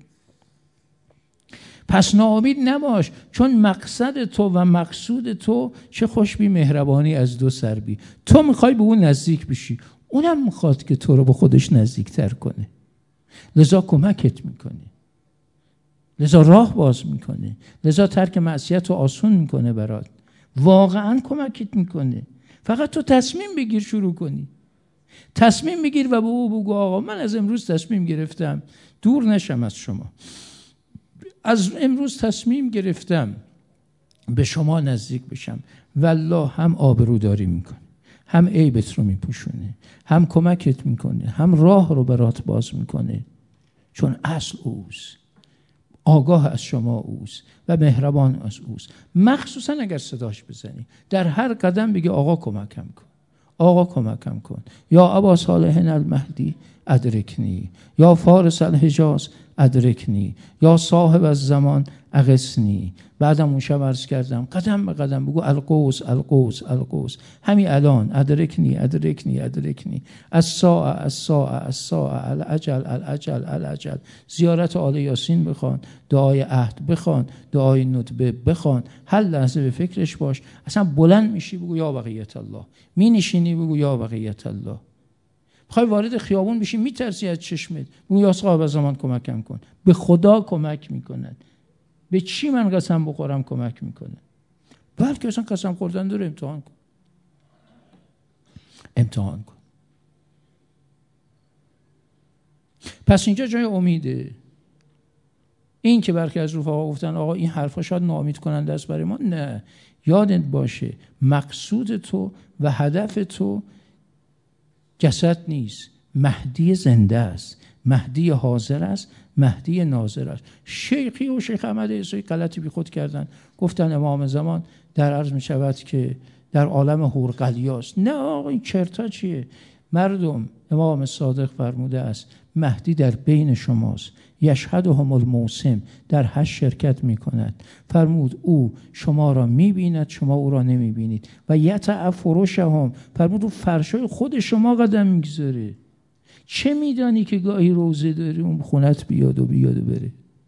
پس ناامید نباش، چون مقصد تو و مقصود تو چه خوش بی مهربانی از دو سر بی. تو میخوای به اون نزدیک بشی، اونم میخواد که تو رو به خودش نزدیکتر کنه، لذا کمکت میکنه، لذا راه باز میکنه، لذا ترک معصیت رو آسون میکنه برات، واقعا کمکت میکنه. فقط تو تصمیم بگیر شروع کنی، تصمیم بگیر و به او بگو آقا من از امروز تصمیم گرفتم دور نشم از شما، از امروز تصمیم گرفتم به شما نزدیک بشم. والله هم آبروداری میکنه، هم عیبت رو میپوشونه، هم کمکت میکنه، هم راه رو برات باز میکنه، چون اصل اوست، آگاه از شما اوست و مهربان از اوست. مخصوصا اگر صداش بزنی، در هر قدم بگی آقا کمکم کن، آقا کمکم کن، یا ابا صالح المهدی ادرکنی، یا فارس الحجاز ادرکنی، یا صاحب الزمان اغثنی. بعدم اون شب عرض کردم قدم به قدم بگو القوس القوس القوس. همین الان ادرکنی ادرکنی ادرکنی، الساعه الساعه الساعه الاجل الاجل الاجل. زیارت آل یاسین بخوان، دعای عهد بخوان، دعای ندبه بخوان، هر لحظه به فکرش باش. اصلا بلند میشی بگو یا بقیت الله، می نشینی بگو یا بقیت الله. میخوای وارد خیابون بشی میترسی از چشمت، بگو یا صاحب زمان کمکم کن. به خدا کمک میکنن. به چی من قسم بخورم کمک میکنه؟ بلکه اصلا قسم خوردن داره، امتحان کن، امتحان کن. پس اینجا جای امیده، این که برخی از رفقا گفتن آقا این حرفا شاید ناامید کننده است برای ما، نه، یادت باشه مقصود تو و هدف تو جسد نیست، مهدی زنده است، مهدی حاضر است، مهدی ناظر است. شیخی و شیخ احمد عیسی غلطی بی خود کردن، گفتن امام زمان در عرض می شود که در عالم هورقلیاست. نه آقا این چرتا چیه؟ مردم، امام صادق فرموده است مهدی در بین شماست، یشهدهم الموسم، در حج شرکت می کند. فرمود او شما را می بیند، شما او را نمی بینید. و یطأ فرشهم، فرمود او فرشای خود شما قدم می گذاره. چه میدانی که گاهی روزه داری اون خونت بیاد و بیاد و بره؟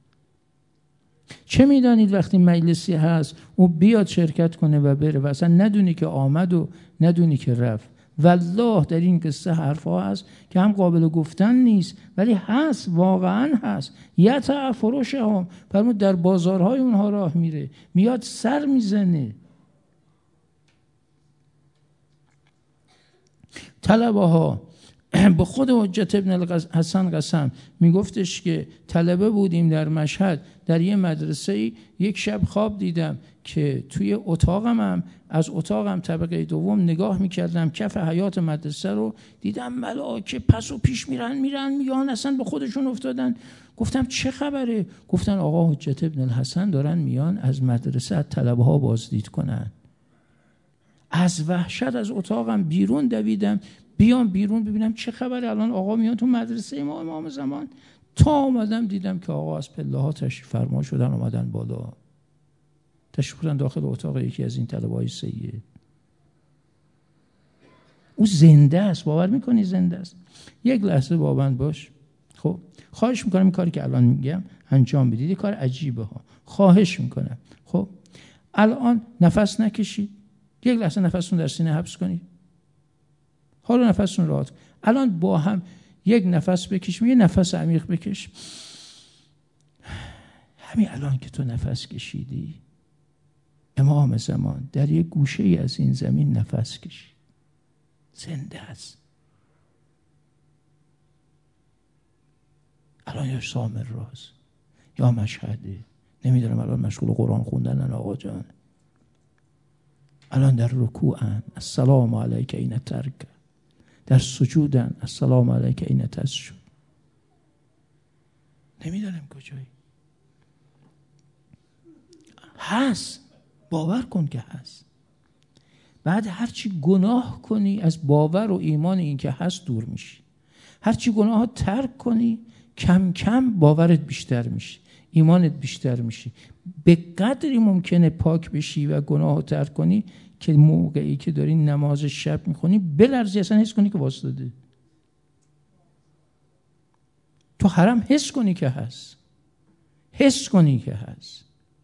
چه میدانید وقتی مجلسی هست او بیاد شرکت کنه و بره و اصلا ندونی که آمد و ندونی که رفت؟ والله در این قصه حرفا هست که هم قابل گفتن نیست ولی هست، واقعا هست. یطأ فرشهم، فرمود در بازارهای اونها راه میره، میاد سر میزنه. طلبه ها به خود حجت ابن الحسن قسم میگفتش که طلبه بودیم در مشهد در یه مدرسه، یک شب خواب دیدم که توی اتاقم هم از اتاقم طبقه دوم نگاه میکردم کف حیاط مدرسه رو دیدم ملائکه پس و پیش میرن میرن میان اصلا به خودشون افتادن. گفتم چه خبره؟ گفتن آقا حجت ابن الحسن دارن میان از مدرسه از طلبه ها بازدید کنن. از وحشت از اتاقم بیرون دویدم بیام بیرون ببینم چه خبره، الان آقا میان تو مدرسه ما امام زمان. تا اومدم دیدم که آقا از پله ها تشریف فرما شدن، اومدن بالا، تشریف بردن داخل اتاق یکی از این طلبه‌های سید. او زنده است، باور میکنی زنده است؟ یک لحظه باورند باش. خب خواهش میکنم این کاری که الان میگم انجام بدید، کار عجیبه ها، خواهش میکنم. خب الان نفس نکشید، یک لحظه نفستون در سینه حبس کنید، حالا نفستون راحت. الان با هم یک نفس بکشیم، یه نفس عمیق بکش. همین الان که تو نفس کشیدی امام زمان در یک گوشه ای از این زمین نفس کشید، زنده است. الان یا سامر راست یا مشهده، نمیدونم الان مشغول قرآن خوندن آقا جان، الان در رکوعن السلام علیک این ترک، در سجودن السلام علیک این تسجد، نمیدونم کجایی. هست، باور کن که هست. بعد هرچی گناه کنی از باور و ایمان این که هست دور میشی، هرچی گناه ها ترک کنی کم کم باورت بیشتر میشه، ایمانت بیشتر میشه. به قدری ممکنه پاک بشی و گناه ها ترک کنی که موقعی که داری نماز شب میخونی بلرزی، اصلا حس کنی که واسطاده. تو حرم حس کنی که هست، حس کنی که هست.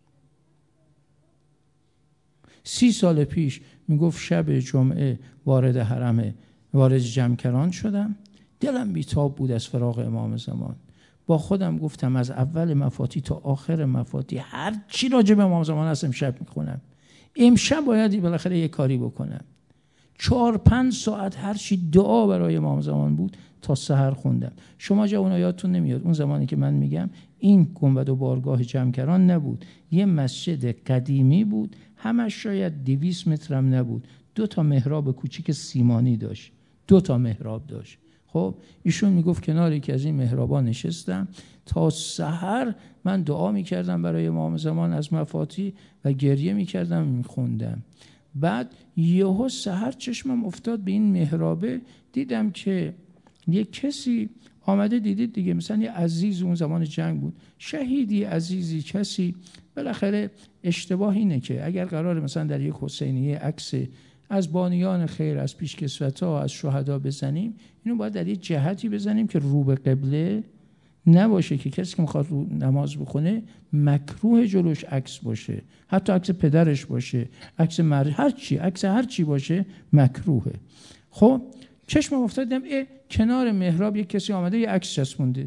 سی سال پیش میگفت شب جمعه وارد حرم وارد جمکران شدم، دلم بیتاب بود از فراق امام زمان. با خودم گفتم از اول مفاتی تا آخر مفاتی هر چی راجع به امام زمان هست امشب میخونم، امشب بایدی بالاخره یه کاری بکنم. چهار پنج ساعت هر چی دعا برای امام زمان بود تا سحر خوندم. شما جوونا یادتون نمیاد اون زمانی که من میگم این گنبد و بارگاه جمکران نبود، یه مسجد قدیمی بود، همش شاید دویست مترم نبود، دو تا محراب کوچیک سیمانی داشت، دو تا محراب داشت. خب ایشون میگفت کنار یکی از این محرابا نشستم تا سحر من دعا میکردم برای امام زمان از مفاتی و گریه میکردم میخوندم. بعد یهو سحر چشمم افتاد به این محرابه، دیدم که یک کسی آمده، دیدید دیگه، مثلا یه عزیز اون زمان جنگ بود، شهیدی عزیزی کسی، بالاخره اشتباه اینه که اگر قراره مثلا در یک حسینیه عکس از بانیان خیر، از پیشکسوتا، از شهدا بزنیم، اینو باید در یک جهتی بزنیم که رو به قبله نباشه، که کسی که میخواد رو نماز بخونه مکروه جلوش عکس باشه، حتی عکس پدرش باشه، عکس مرد، هر چی، عکس هر چی باشه مکروهه. خب چشمم افتاد دیدم اه کنار محراب یک کسی آمده یه عکس چسبونده.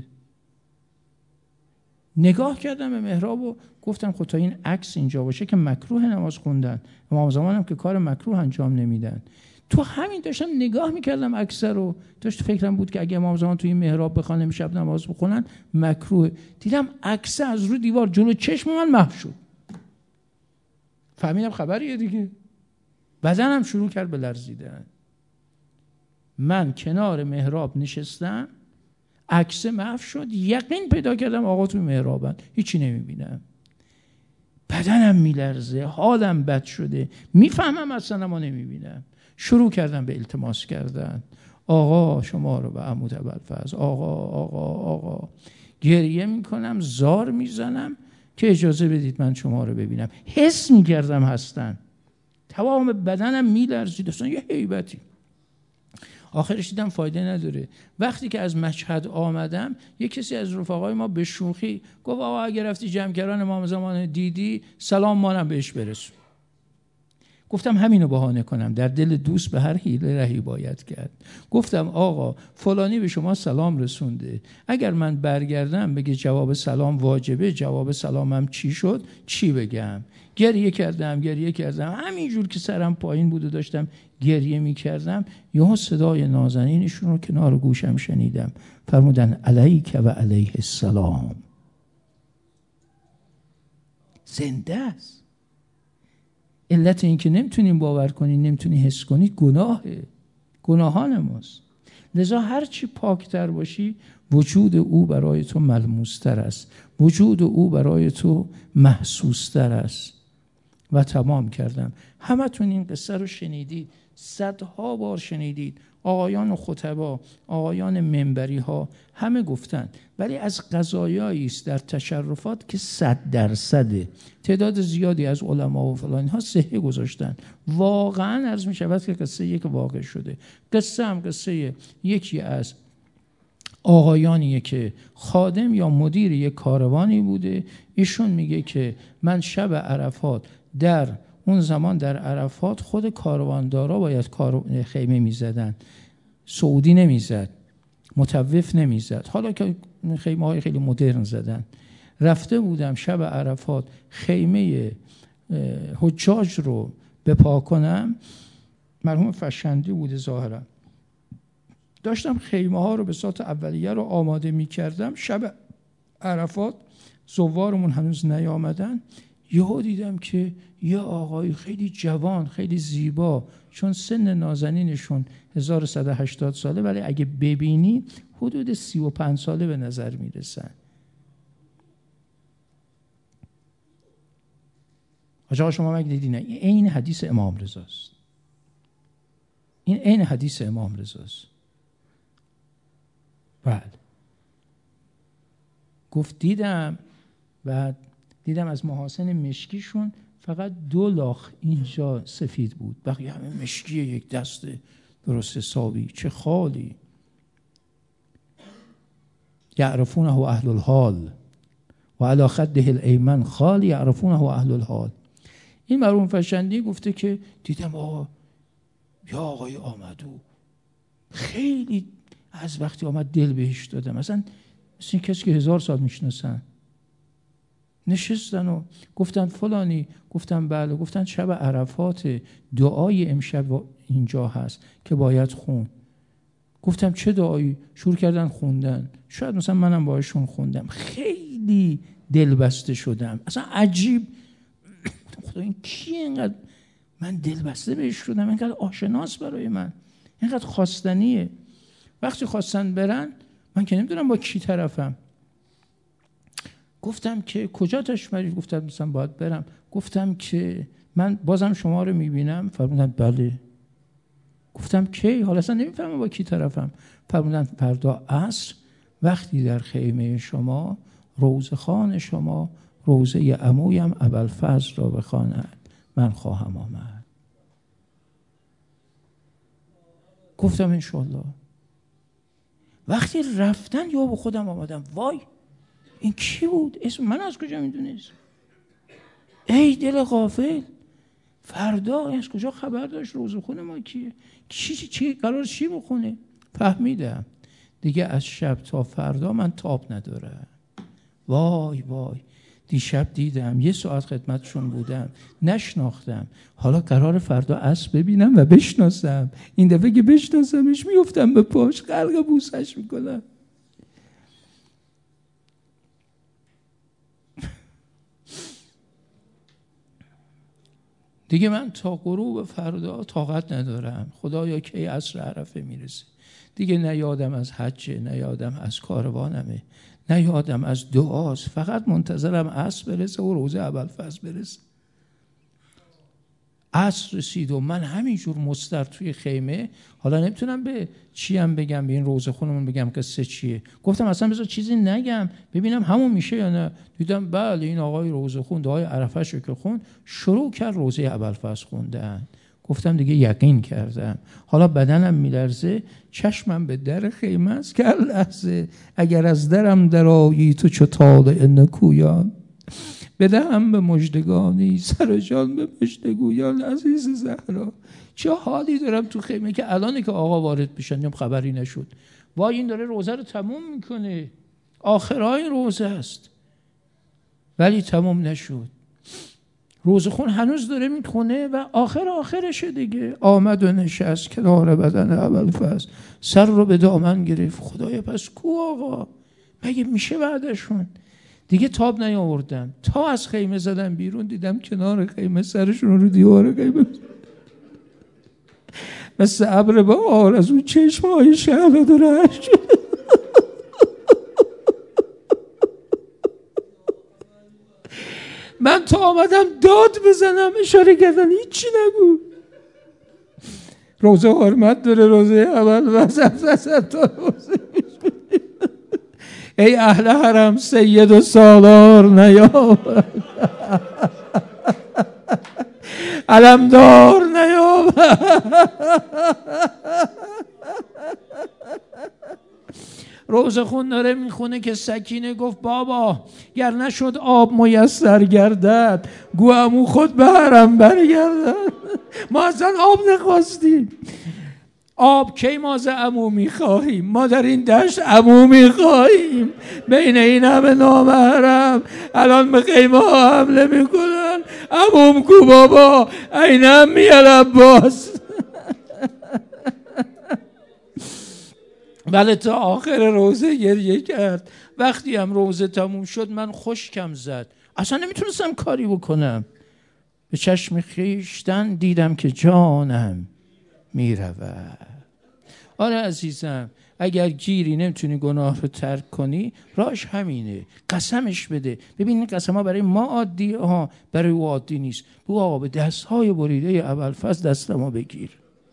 نگاه کردم به محراب و گفتم خب تا این عکس اینجا باشه که مکروه نماز خوندن، امام زمان هم که کار مکروه انجام نمیدن. تو همین داشتم نگاه میکردم اکثر رو، داشت فکرم بود که اگه امام زمان توی محراب بخوان شب نماز بخونن مکروه. دیدم اکثر از رو دیوار جلو چشم من محو شد. فهمیدم خبریه دیگه. بدنم شروع کرد به لرزیدن. من کنار محراب نشستم، عکس محو شد، یقین پیدا کردم آقا توی محرابن، هیچی نمیبینم. بدنم میلرزه، حالم بد شده، میفهمم اصلا ما نمیبینم. شروع کردم به التماس کردن، آقا شما رو به عمود ابوالفضل، آقا آقا آقا. گریه میکنم، زار میزنم که اجازه بدید من شما رو ببینم. حس میکردم هستن، تمام بدنم میلرزید، اصلا یه هیبتی. آخرش دیدم فایده نداره. وقتی که از مشهد آمدم، یک کسی از رفقای ما به شوخی گفت آقا اگه رفتی جمکران امام زمان دیدی سلام مانم بهش برسون. گفتم همینو بهانه کنم، در دل دوست به هر حیله رهی باید کرد. گفتم آقا فلانی به شما سلام رسونده، اگر من برگردم بگه جواب سلام واجبه، جواب سلامم چی شد، چی بگم؟ گریه کردم گریه کردم همینجور که سرم پایین بود و داشتم گریه می کردم، یهو صدای نازنینشون رو کنار گوشم شنیدم، فرمودن علیک و علیه السلام. زنده است. علت این که نمیتونیم باور کنید، نمیتونی حس کنید، گناهه، گناهان ماست. لذا هرچی پاکتر باشی وجود او برای تو ملموستر است، وجود او برای تو محسوستر است. و تمام کردم. همتون این قصه رو شنیدید، صدها بار شنیدید، آقایان و خطبا، آقایان منبری ها همه گفتن. ولی از قضایایی است در تشرفات که صد درصده. تعداد زیادی از علما و فلان ها صحه گذاشتن. واقعا عرض می شود که قصه یک واقع شده. قصه هم قصه یکی از آقایانیه که خادم یا مدیر یک کاروانی بوده. ایشون میگه که من شب عرفات، در اون زمان در عرفات خود کارواندارا باید خیمه میزدن، سعودی نمیزد، مطوف نمیزد، حالا که خیمه های خیلی مدرن زدن. رفته بودم شب عرفات خیمه حجاج رو بپا کنم، مرحوم فشندی بوده ظاهرا، داشتم خیمه ها رو به صورت اولیه رو آماده می کردم. شب عرفات زوارمون هنوز نیامدن، یهو دیدم که یه آقای خیلی جوان، خیلی زیبا، چون سن نازنینشون هزار و صد و هشتاد ساله، ولی اگه ببینی حدود سی و پنج ساله به نظر میرسن. آقا شما مگه دیدی؟ نه، این حدیث امام رضاست. این عین حدیث امام رضاست. بله. گفت دیدم، بعد دیدم از محاسن مشکیشون فقط دو لاخ اینجا سفید بود، بقیه همه مشکی یک دست درست حسابی. چه خالی. یعرفونه اهل الحال و علی خده الایمن خال یعرفونه اهل الحال. این مرحوم فشندی گفته که دیدم آقا یا آقای آمدو خیلی از وقتی آمد دل بهش دادم، مثلا مثل این کسی که هزار سال میشناسن. نشستن و گفتن فلانی، گفتم بله، گفتن شب عرفات، دعای امشب اینجا هست که باید خون. گفتم چه دعایی؟ شروع کردن خوندن، شاید مثلا منم باهاشون خوندم، خیلی دلبسته شدم، اصلا عجیب. خدا این کیه اینقدر من دلبسته بهش شدم، اینقدر آشناس برای من، اینقدر خواستنیه. وقتی خواستن برن، من که نمیدونم با کی طرفم. گفتم که کجا تشمری؟ گفتم مثلا باید برم. گفتم که من بازم شما رو میبینم؟ فرمودن بله. گفتم کی؟ حالا اصلا نمیفهمم با کی طرفم. فرمودن فردا عصر وقتی در خیمه شما روزه خان شما روزه عمویم ابوالفضل را بخواند من خواهم آمد. گفتم انشالله. وقتی رفتن یا با خودم آمدم وای این کی بود؟ اسم من از کجا میدونست؟ ای دل غافل، فردا از کجا خبر داشت روزه خونه ما کیه؟ چی چی چی قرار چی بخونه؟ فهمیدم دیگه از شب تا فردا من تاب ندارم. وای وای دیشب دیدم، یه ساعت خدمتشون بودم، نشناختم. حالا قرار فردا عصر ببینم و بشناسم. این دفعه که بشناسمش میفتم به پاش، غرق بوسش میکنم. دیگه من تا غروب فردا طاقت ندارم. خدایا کی عصر عرفه میرسه؟ دیگه نه یادم از حجه، نه یادم از کاروانمه، نه یادم از دعاست. فقط منتظرم عصر برسه و روزه ابوالفضل برسه. عصر رسید و من همینجور مستر توی خیمه. حالا نمیتونم به چیم بگم، به این روزه خونمون بگم قصه چیه. گفتم اصلا بذار چیزی نگم ببینم همون میشه یا نه. دیدم بله این آقای روزه خون دعای عرفه شو که خون، شروع کرد روزه ابوالفضل خوندن. گفتم دیگه یقین کردم. حالا بدنم میلرزه، چشمم به در خیمه است که لحظه اگر از درم درآیی تو چو طالع نکویان، بدهم به مژدگانی سر جان به مژدگویان. عزیز زهرا چه حالی دارم تو خیمه که الان که آقا وارد بشن هم خبری نشد. وای این داره روزه رو تموم میکنه، آخرای روزه است ولی تموم نشد. روزه خون هنوز داره میخونه و آخر آخرشه دیگه. آمد و نشست کنار بدن ابوالفضل، سر رو به دامن گرفت. خدایا پس کو آقا؟ مگه میشه بعدشون؟ دیگه تاب نیاوردم تا از خیمه زدم بیرون، دیدم کنار خیمه سرشون رو دیوار خیمه مثل ابر بهار از اون چشمهای شعله داره اشک شده. من تا آمدم داد بزنم اشاره کردن هیچی نگو. روزه حرمت داره، روزه اول وزن تا روزه ای اهل حرم سید و سالار نیامد، علمدار نیامد. روزه خون داره میخونه که سکینه گفت بابا گر نشد آب میسر گردد، گو عمو خود به حرم برگردد. ما اصلا آب نخواستیم. آب کی ما ز عمو میخواهیم؟ ما در این دشت عمو میخواهیم. بین این همه نامحرم الان به خیمه ها حمله میکنن. عموم کو بابا؟ این هم میال عباس. بله تا آخر روزه گریه کرد. وقتی هم روزه تموم شد من خشکم زد، اصلا نمیتونستم کاری بکنم. به چشم خیشتن دیدم که جانم میرود. آره عزیزم اگر گیری نمیتونی گناه رو ترک کنی، راهش همینه، قسمش بده. ببین این قسم ها برای ما عادی ها، برای او عادی نیست. بگو آقا به دست های بریده ابوالفضل دست ما بگیر.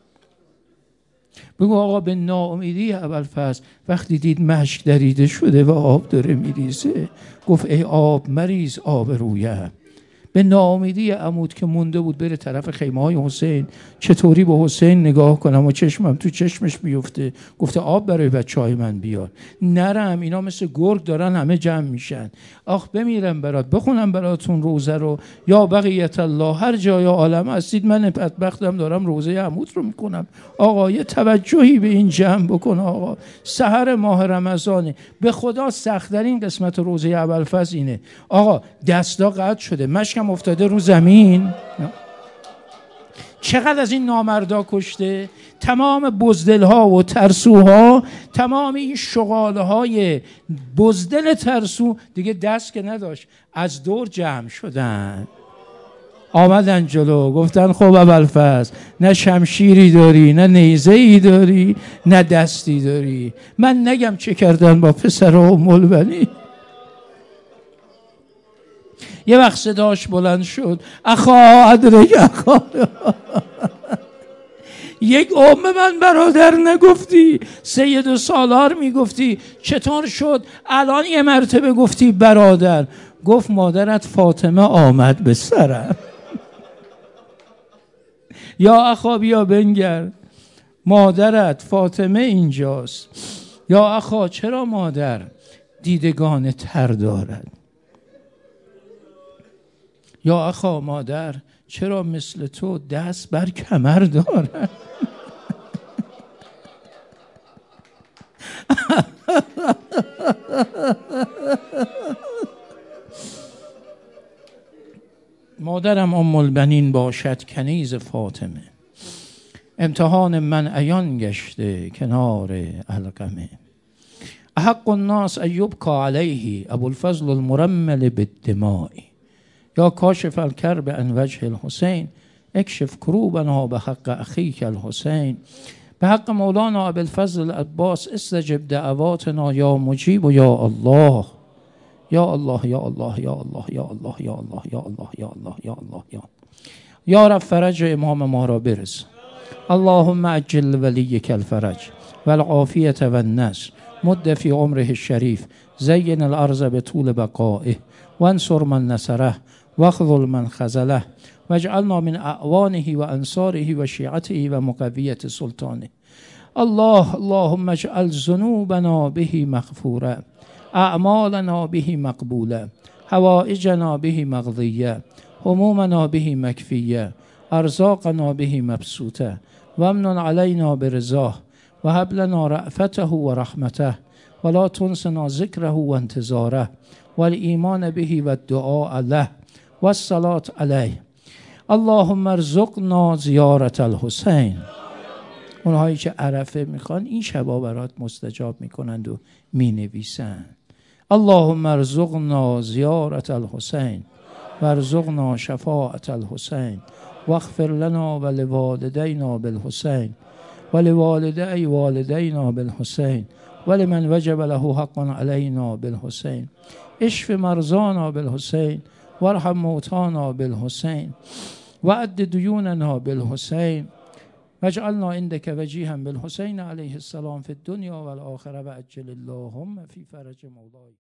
بگو آقا به ناامیدی ابوالفضل وقتی دید مشک دریده شده و آب داره میریزه، گفت ای آب مریز آب رویم. به ناامیدی عمود که مونده بود بره طرف خیمه های حسین، چطوری به حسین نگاه کنم و چشمم تو چشمش بیفته، گفته آب برای بچه های من بیار. نرم اینا مثل گرگ دارن همه جمع میشن. آخ بمیرم برات، بخونم براتون روزه رو یا بقیت الله. هر جای عالم هستید من بدبختم دارم روزه عمود رو میکنم. آقا یه توجهی به این جمع بکن. آقا سحر ماه رمضانه، به خدا سخت‌ترین قسمت روزه ابوالفضل اینه. آقا دستا قطع شده، مشکم افتاده رو زمین. چقدر از این نامردا کشته؟ تمام بزدلها و ترسوها، تمام این شغاله های بزدل ترسو دیگه دست که نداشت، از دور جمع شدن، آمدن جلو، گفتن خب ابوالفضل نه شمشیری داری، نه نیزه‌ای داری، نه دستی داری. من نگم چه کردن با پسر و ملبنی. یه وقت صداش بلند شد اخا ادرک اخا. یک ام من برادر نگفتی، سید و سالار میگفتی، چطور شد الان یه مرتبه گفتی برادر؟ گفت مادرت فاطمه آمد به سرم. یا اخا بیا بنگر، مادرت فاطمه اینجاست. یا اخا چرا مادر دیدگان تر دارد؟ یا اخا مادر چرا مثل تو دست بر کمر دارد؟ مادرم ام البنین باشد کنیز فاطمه، امتحان من عیان گشته کنار علقمه. احق الناس ان یبکی علیه ابوالفضل المرمل بالدماء، یا کاشف الکرب عن وجه الحسین اکشف کروبنا بحق اخیک الحسین. به حق مولانا ابوالفضل العباس استجب دعواتنا یا مجیب و یا الله یا الله یا الله یا الله یا الله یا الله یا الله یا الله یا الله یا یا رب فرج امام ما را برس. اللهم عجل ولیک الفرج والعافیة والنصر، مد فی عمره الشریف، زین الارض بطول بقائه وانصر من نصره واخذل من خذله واجعلنا من اعوانه و انصاره و شیعته و مقویت سلطانه. الله اللهم اجعل ذنوبنا به مغفوره، اعمالنا به مقبوله، حوائجنا به مقضیه، همومنا به مکفیه، ارزاقنا به مبسوطه، وامن علینا برضاه وهب لنا رأفته و رحمته ولا تنسنا ذکره و انتظاره والایمان به و الدعاء له و الصلاة علیه. اللهم ارزقنا زیارت الحسین. اونهایی که عرفه میخوان این شبا برات مستجاب میکنند و مینویسند. اللهم ارزقنا زیارت الحسین و ارزقنا شفاعت الحسین واغفر لنا و لوالدینا بالحسین و لوالدی والدینا بالحسین و لمن وجب له حق علینا بالحسین. اشف مرضانا بالحسین وارحم موتانا بالحسین وعد دیوننا بالحسین واجعلنا عندك وجیها بالحسین علیه السلام فی الدنیا والآخرة وعجل اللهم فی فرج مولای.